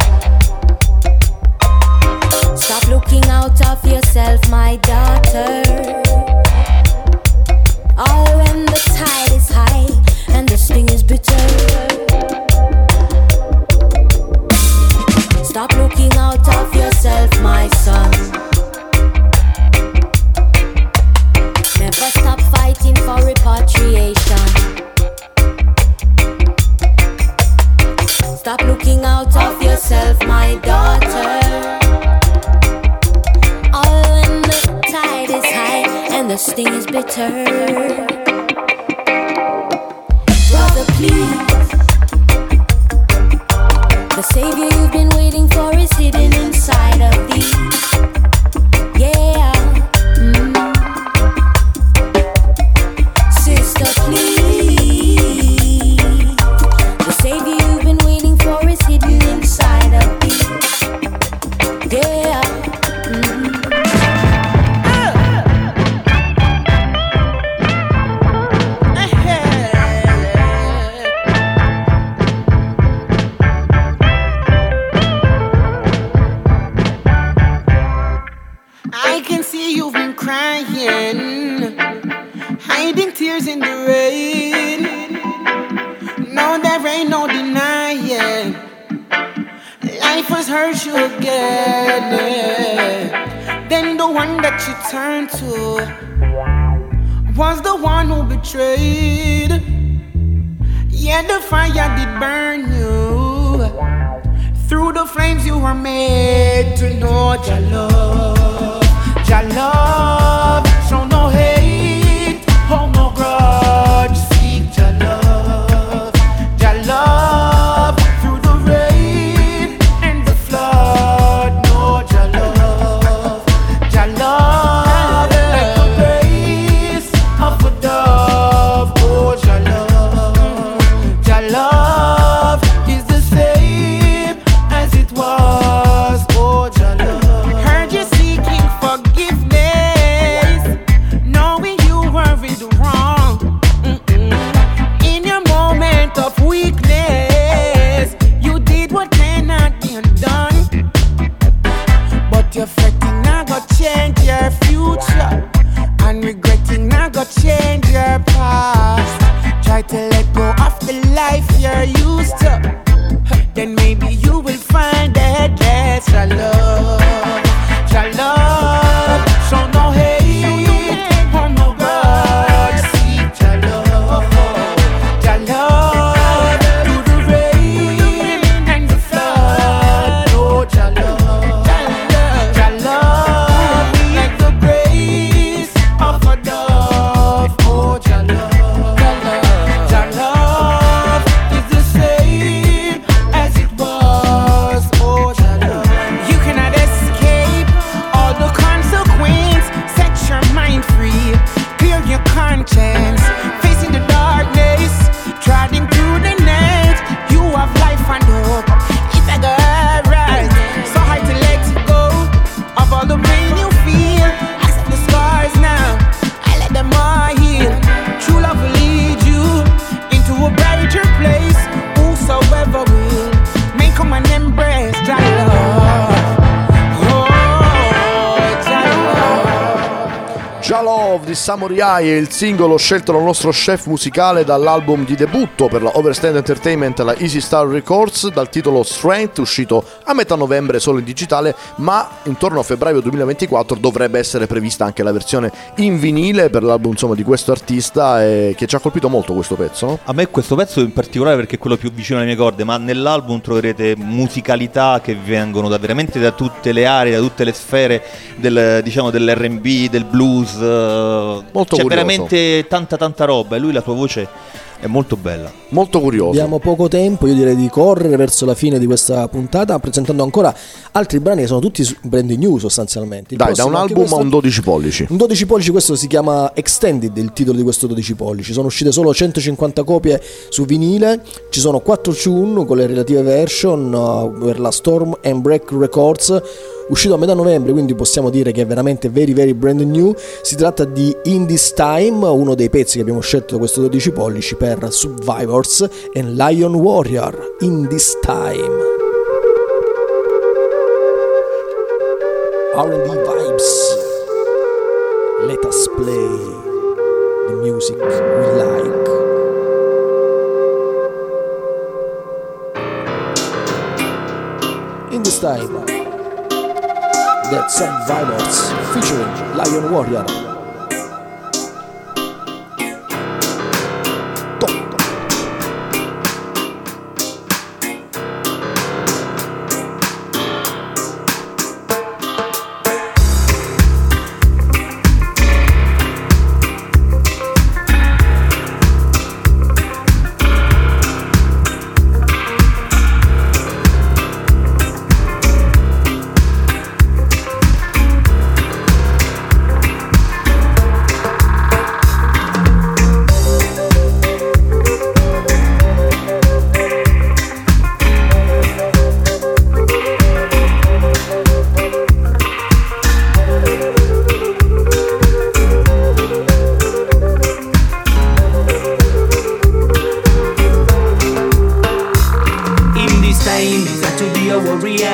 won. Stop looking out of yourself, my daughter. All when the tide is high and the sting is bitter. Stop looking out of yourself, my son. Never stop fighting for repatriation. Stop looking out of yourself, my daughter. All when the tide is high and the sting is bitter. Brother, please. The savior you've been waiting for is hidden inside of thee. Yeah. Mm. Sister, please. The savior you've been waiting for is hidden inside of me. Yeah. Mm-hmm. I can see you've been crying, hiding tears in the rain. No, there ain't no denying. Life has hurt you again. Yeah. Then the one that you turned to was the one who betrayed. Yeah, the fire did burn you. Through the flames you were made to know your love. Your love, show no hate, hold no grudge. Seek your love, your love. Through the rain and the flood, know your love, your love. Like the grace of a dove, oh your love, your love is the same as it was, oh your love. Heard you seeking forgiveness, knowing you were in the wrong. Mm-mm. In your moment of weakness, you did what cannot be undone. But you're fretting now go change your future, and regretting now go change your past. Try to let go of the life you're used to, then maybe you will find that that's your love, your love. So no hate, oh no grudge. Seek your love, your love. Through the rain and the flood, oh your love, your love. Like the grace of a dove, oh your love, your love is the same as it was, oh your love. You cannot escape all the consequence. Set your mind free, clear your conscience. Facing the darkness, trotting through the night. You have life and hope. It's a good ride. So hard to let it go of all the pain you feel. Accept the scars now, I let them all heal. True love will lead you into a brighter place. Whosoever will may come and embrace thy love. Oh, thy love. Già Love di Samurai è il singolo scelto dal nostro chef musicale dall'album di debutto per la Overstand Entertainment e la Easy Star Records dal titolo Strength, uscito a metà novembre solo in digitale, ma intorno a febbraio duemilaventiquattro dovrebbe essere prevista anche la versione in vinile per l'album insomma di questo artista, e che ci ha colpito molto questo pezzo, no? A me questo pezzo in particolare perché è quello più vicino alle mie corde, ma nell'album troverete musicalità che vengono da veramente da tutte le aree, da tutte le sfere del, diciamo, dell'R and B, del blues. Molto c'è curioso. veramente tanta tanta roba, e lui la sua voce è molto bella. Molto curioso. Abbiamo poco tempo, io direi di correre verso la fine di questa puntata presentando ancora altri brani che sono tutti brand new sostanzialmente. Il Dai, da un prossimo, anche album a questo- un dodici pollici. Un dodici pollici, questo si chiama Extended, il titolo di questo dodici pollici. Sono uscite solo centocinquanta copie su vinile, ci sono quattro tune con le relative version uh, per la Storm and Break Records, uscito a metà novembre, quindi possiamo dire che è veramente very very brand new. Si tratta di In This Time, uno dei pezzi che abbiamo scelto da questo dodici pollici per Survivors and Lion Warrior. In This Time, R and B vibes, let us play the music we like. In This Time, that's Survivors featuring Lion Warrior.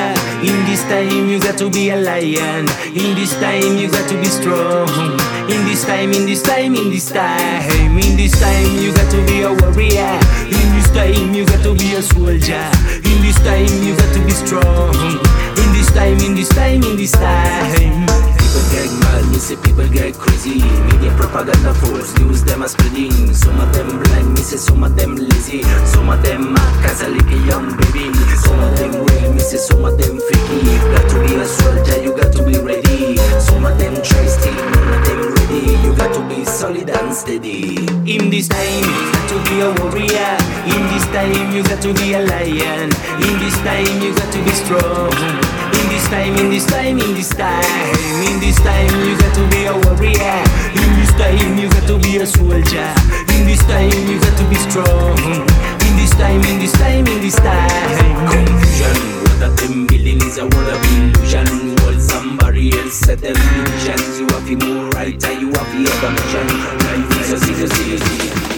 time you got to be a lion. In this time you got to be strong. In this this time, in this time, in this time, in this time, you got to be a warrior. In this time, you got to be a soldier. In this time, you got to be strong. In this time, in this time, in this time. People get mad, me say people get crazy. Media propaganda false news, them are spreading. Some of them blind, me say some of them lazy. Some of them mad, cause I like a young baby. Some of them real, me say some of them fakey. You got to be a soldier, you got to be ready. Some of them try still, none of them ready. You got to be solid and steady. In this time, you got to be a warrior. In this time, you got to be a lion. In this time, you got to be strong. In this time, in this time, in this time, in this time, you got to be a warrior. In this time, you got to be a soldier. In this time, you got to be strong. In this time, in this time, in this time. Confusion, what that them building is a world of illusion. Walls and barriers set them divisions. You have to move right, and you have to have a mission. Life is a serious, serious, serious.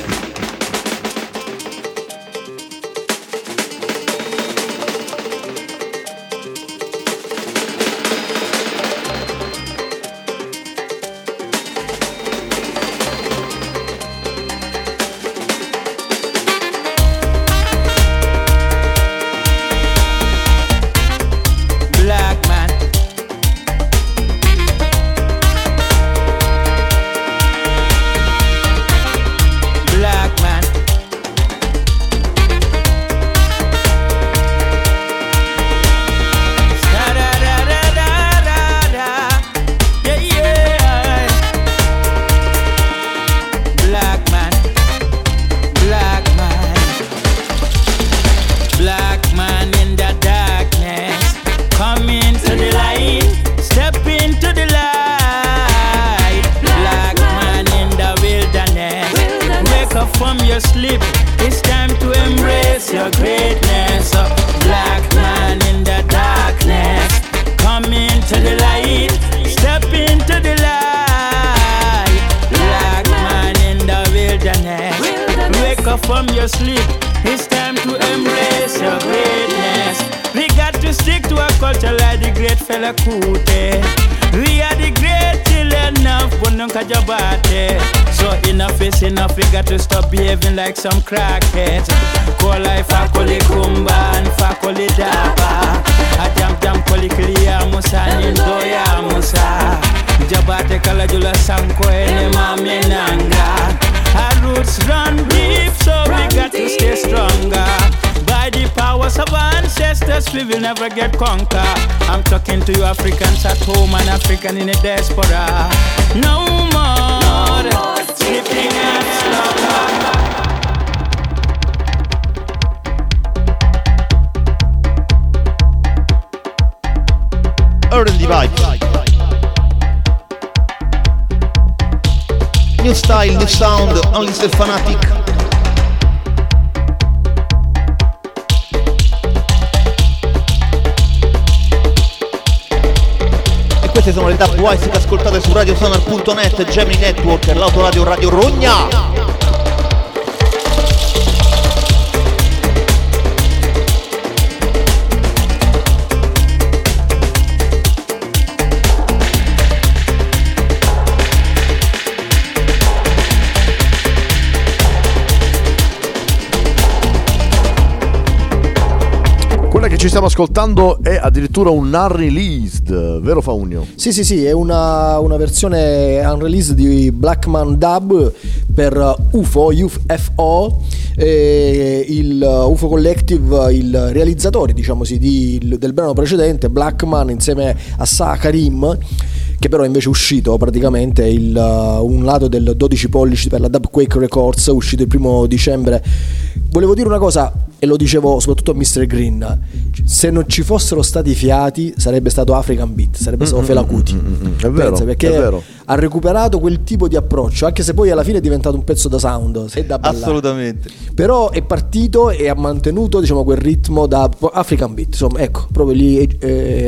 Like some crackheads, call life fakoli kumba and fakoli daba. A jam jam koli kliya musa nindoya musa. Jabate kala jula sanko ene mami nanga. Our roots run deep, so we got to stay stronger. By the powers of our ancestors, we will never get conquered. I'm talking to you Africans at home and African in the diaspora. No more, no more sleeping and slumber. R and D Vibes. New style, new sound, only still fanatic. E queste sono le Dubwise che ascoltate su radiosonar punto net, Gemini Network, l'autoradio Radio Rogna. Che ci stiamo ascoltando è addirittura un unreleased, vero Faunio? Sì, sì, sì, è una, una versione unreleased di Blackman Dub per U F O, U F O, e il U F O Collective, il realizzatore, diciamo così, di, del brano precedente, Blackman insieme a Sa Karim, che però è invece uscito praticamente il, uh, un lato del dodici pollici per la Dubquake Records, uscito il primo dicembre. Volevo dire una cosa, e lo dicevo soprattutto a mister Green: se non ci fossero stati i fiati sarebbe stato African Beat, sarebbe stato mm, Fela Kuti. Mm, mm, è vero, Pensa, perché è vero. ha recuperato quel tipo di approccio, anche se poi alla fine è diventato un pezzo da sound, se da ballare. Assolutamente. Però è partito e ha mantenuto, diciamo, quel ritmo da African Beat, insomma, ecco, proprio lì eh,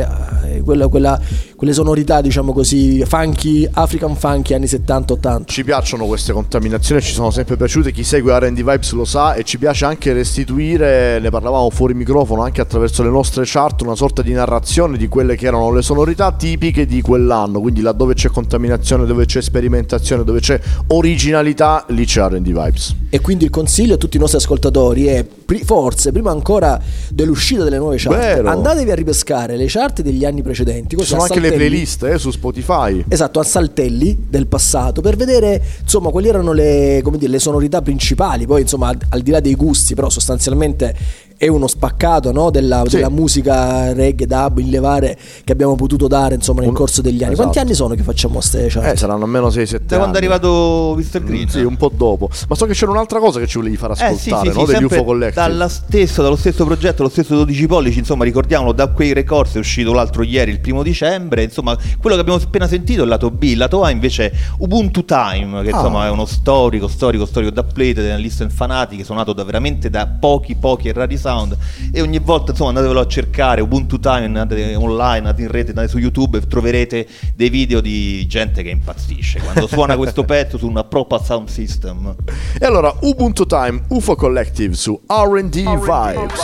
eh, quella, quella, quelle sonorità, diciamo così, funky, African funky anni settanta ottanta. Ci piacciono queste contaminazioni, ci sono sempre piaciute, chi segue R and D Vibes lo sa, e ci piace anche restituire, ne parlavamo fuori microfono, anche attraverso le nostre chart, una sorta di narrazione di quelle che erano le sonorità tipiche di quell'anno, quindi laddove c'è contaminazione, dove c'è sperimentazione, dove c'è originalità, lì c'è R and D Vibes. E quindi il consiglio a tutti i nostri ascoltatori è, forse prima ancora dell'uscita delle nuove chart, Vero. andatevi a ripescare le chart degli anni precedenti. Ci sono anche le playlist eh, su Spotify. Esatto, a saltelli del passato, per vedere insomma quali erano le, come dire, le sonorità principali. Poi insomma al, al di là dei gusti, però sostanzialmente è uno spaccato, no, della, sì. della musica reggae, dub, in levare che abbiamo potuto dare insomma nel un, corso degli anni. Esatto. Quanti anni sono che facciamo ste chart? Eh, saranno almeno sei sette da quando è arrivato mister Green. Mm, sì, un po' dopo. Ma so che c'era un'altra cosa che ci volevi far ascoltare, eh, sì, sì, no? sì, Degli U F O Collective. Dalla stesso, dallo stesso progetto, lo stesso dodici pollici, insomma, ricordiamolo, da quei records è uscito l'altro ieri, il primo dicembre. Insomma, quello che abbiamo appena sentito è il lato B, il lato A invece è Ubuntu Time, che insomma ah. è uno storico, storico, storico da plate della Listen Fanatic, suonato da veramente da pochi, pochi e rari sound. E ogni volta insomma andatevelo a cercare Ubuntu Time, andate online, andate in rete, andate su YouTube e troverete dei video di gente che impazzisce quando suona questo pezzo su una proper sound system. E allora Ubuntu Time, U F O Collective su R and D Vibes.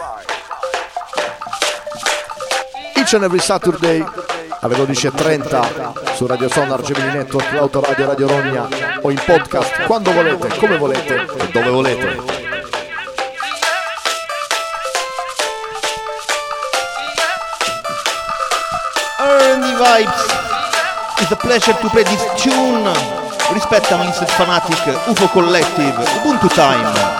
Each and every Saturday alle dodici e trenta su Radio Sonar, Gemini Network, l'Autoradio, Radio Rogna, o in podcast quando volete, come volete e dove volete. R and D Vibes, it's a pleasure to play this tune. Rispetto a mister Fanatic, U F O Collective, Ubuntu Time.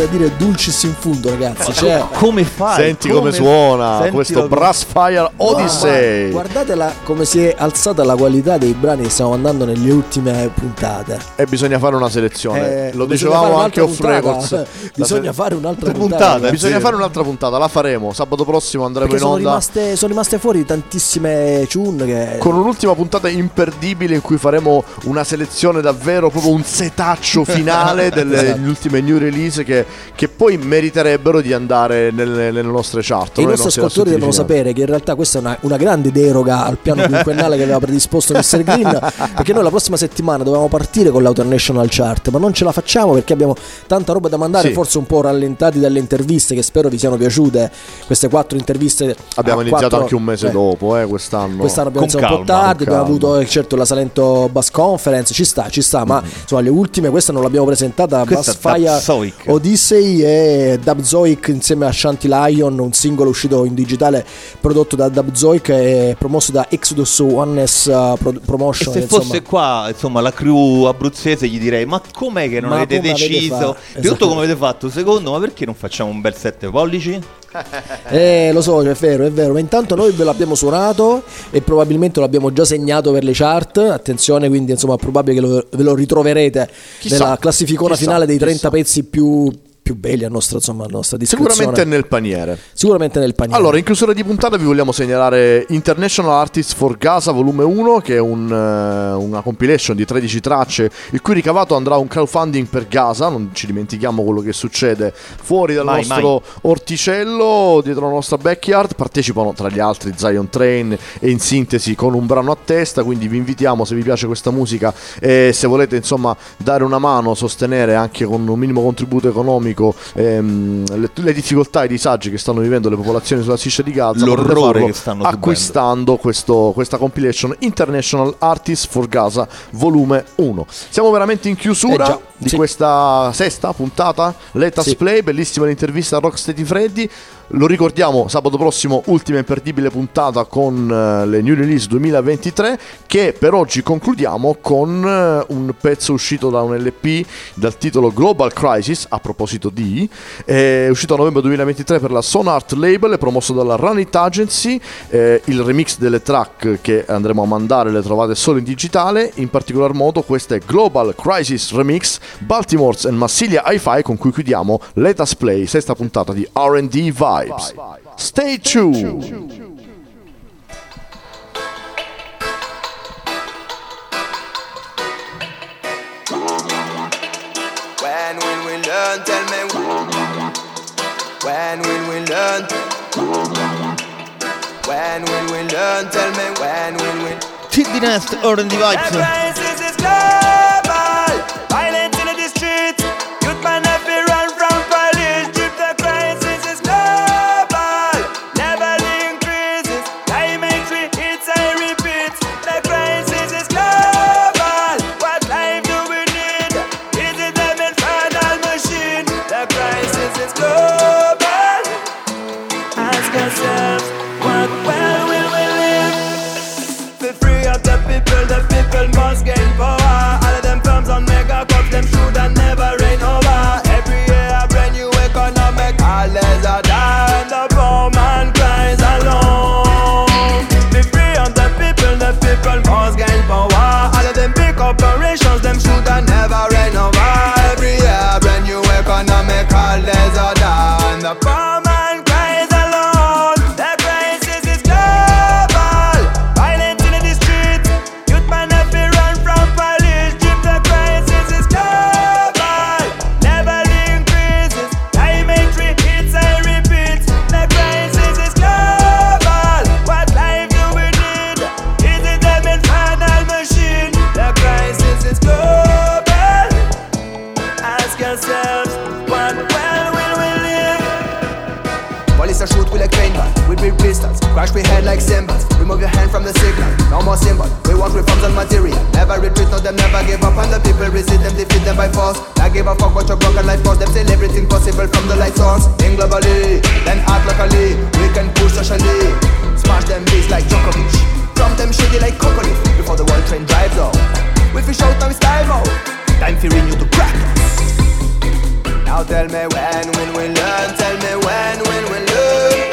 viene da dire dulcis in fundo, ragazzi. Cioè, come fai? Senti come, come suona Senti questo lo... Brassfire Odyssey. No, guardatela come si è alzata la qualità dei brani che stiamo mandando nelle ultime puntate. E bisogna fare una selezione. Eh, Lo dicevamo anche off puntata. records. Bisogna se... fare un'altra puntata. puntata bisogna fare un'altra puntata. La faremo sabato prossimo. Andremo Perché in sono onda. Rimaste, sono rimaste fuori tantissime tune che... con un'ultima puntata imperdibile in cui faremo una selezione davvero, proprio un setaccio finale delle esatto. ultime new release che, che poi meriterebbero di andare nelle, nelle nostre chart. E i nostri ascoltatori devono sapere che in realtà questa è una, una grande deroga al piano quinquennale che aveva predisposto mister Green, perché noi la prossima settimana dovevamo partire con l'Autonational Chart, ma non ce la facciamo perché abbiamo tanta roba da mandare, sì. forse un po' rallentati dalle interviste che spero vi siano piaciute, queste quattro interviste. Abbiamo iniziato quattro, anche un mese eh, dopo eh, quest'anno. Quest'anno abbiamo iniziato un po' tardi, abbiamo avuto eh, certo la Salento Bass Conference, ci sta, ci sta, ma mm-hmm. insomma le ultime queste non l'abbiamo presentata, Bassfire Odyssey e Dubzoic insieme a Shanty Lion, un singolo uscito in digitale prodotto da Dubzoic e promosso da Exodus One S uh, Pro- Promotion. E se insomma. fosse qua insomma la crew abruzzese gli direi ma com'è che non ma avete deciso avete fa- esatto. come avete fatto? Secondo, ma perché non facciamo un bel sette pollici? Eh, lo so, è vero, è vero, ma intanto noi ve l'abbiamo suonato e probabilmente lo abbiamo già segnato per le chart. Attenzione, quindi insomma è probabile che lo, ve lo ritroverete chissà, nella classificona chissà, finale dei trenta chissà. pezzi più più belli a nostra, insomma, a nostra discrezione. Sicuramente nel paniere. Sicuramente nel paniere. Allora, in chiusura di puntata vi vogliamo segnalare International Artists for Gaza volume uno, che è un, uh, una compilation di tredici tracce, il cui ricavato andrà a un crowdfunding per Gaza. Non ci dimentichiamo quello che succede fuori dal mai, nostro mai. orticello, dietro la nostra backyard. Partecipano tra gli altri Zion Train e In Sintesi con un brano a testa, quindi vi invitiamo, se vi piace questa musica e se volete insomma dare una mano, sostenere anche con un minimo contributo economico Ehm, le, le difficoltà e i disagi che stanno vivendo le popolazioni sulla striscia di Gaza, l'orrore che stanno acquistando questo, questa compilation International Artists for Gaza volume uno. Siamo veramente in chiusura eh già, di sì. questa sesta puntata Let Us sì. Play, bellissima l'intervista a Rocksteady Freddy. Lo ricordiamo, sabato prossimo ultima imperdibile puntata con uh, le new release duemilaventitré, che per oggi concludiamo con uh, un pezzo uscito da un L P dal titolo Global Crisis, a proposito di, è uscito a novembre duemilaventitré per la Sonart Label, è promosso dalla Run It Agency. Eh, il remix delle track che andremo a mandare le trovate solo in digitale, in particolar modo questa è Global Crisis Remix Baltimore's and Massilia Hi-Fi, con cui chiudiamo Let Us Play, sesta puntata di R and D Vibes. Stay tuned. When will we learn? Tell me when will we learn? When will we learn? Tell me when will we? T D Nest, R and D Vibes. The crisis is global. Violence in the streets. Youth man have to run from police. If the crisis is global, level increases. Climate hits, I repeat. The crisis is global. What life do we need? Is it an infernal machine? The crisis is global. Ask yourselves, what well will we live? Be free of the people, the people must gain power. All of them firms on mega cups, them should and never rain over. Every year a brand new economic, all less are dying. The poor man cries alone. Be free of the people, the people must gain power. All of them big corporations, them should and never rain over. Every year a brand new economic, all less are dying. The poor man cries alone. The crisis is global. Violence in the streets. Youth man have to run from police. If the crisis is global, level increases. Climate hits, I repeat. The crisis is global. What life do we need? Is it an infernal machine? The crisis is global. Ask yourselves, what well will we live? Police are shoot with a cane gun, with big pistols, crash we head like cymbals. Remove your hand from the signal, no more symbol. We work with forms and material, never retreat, no them never give up. And the people resist them, defeat them by force. Not give a fuck what your broken life cause. Them say everything possible from the light source. Think globally, then act locally. We can push socially, smash them beats like Djokovic. Drum them shitty like Cocolit, before the world train drives off. We fish out, now it's time out. Time for renew to practice. Now tell me when, when we learn. Tell me when, when we learn.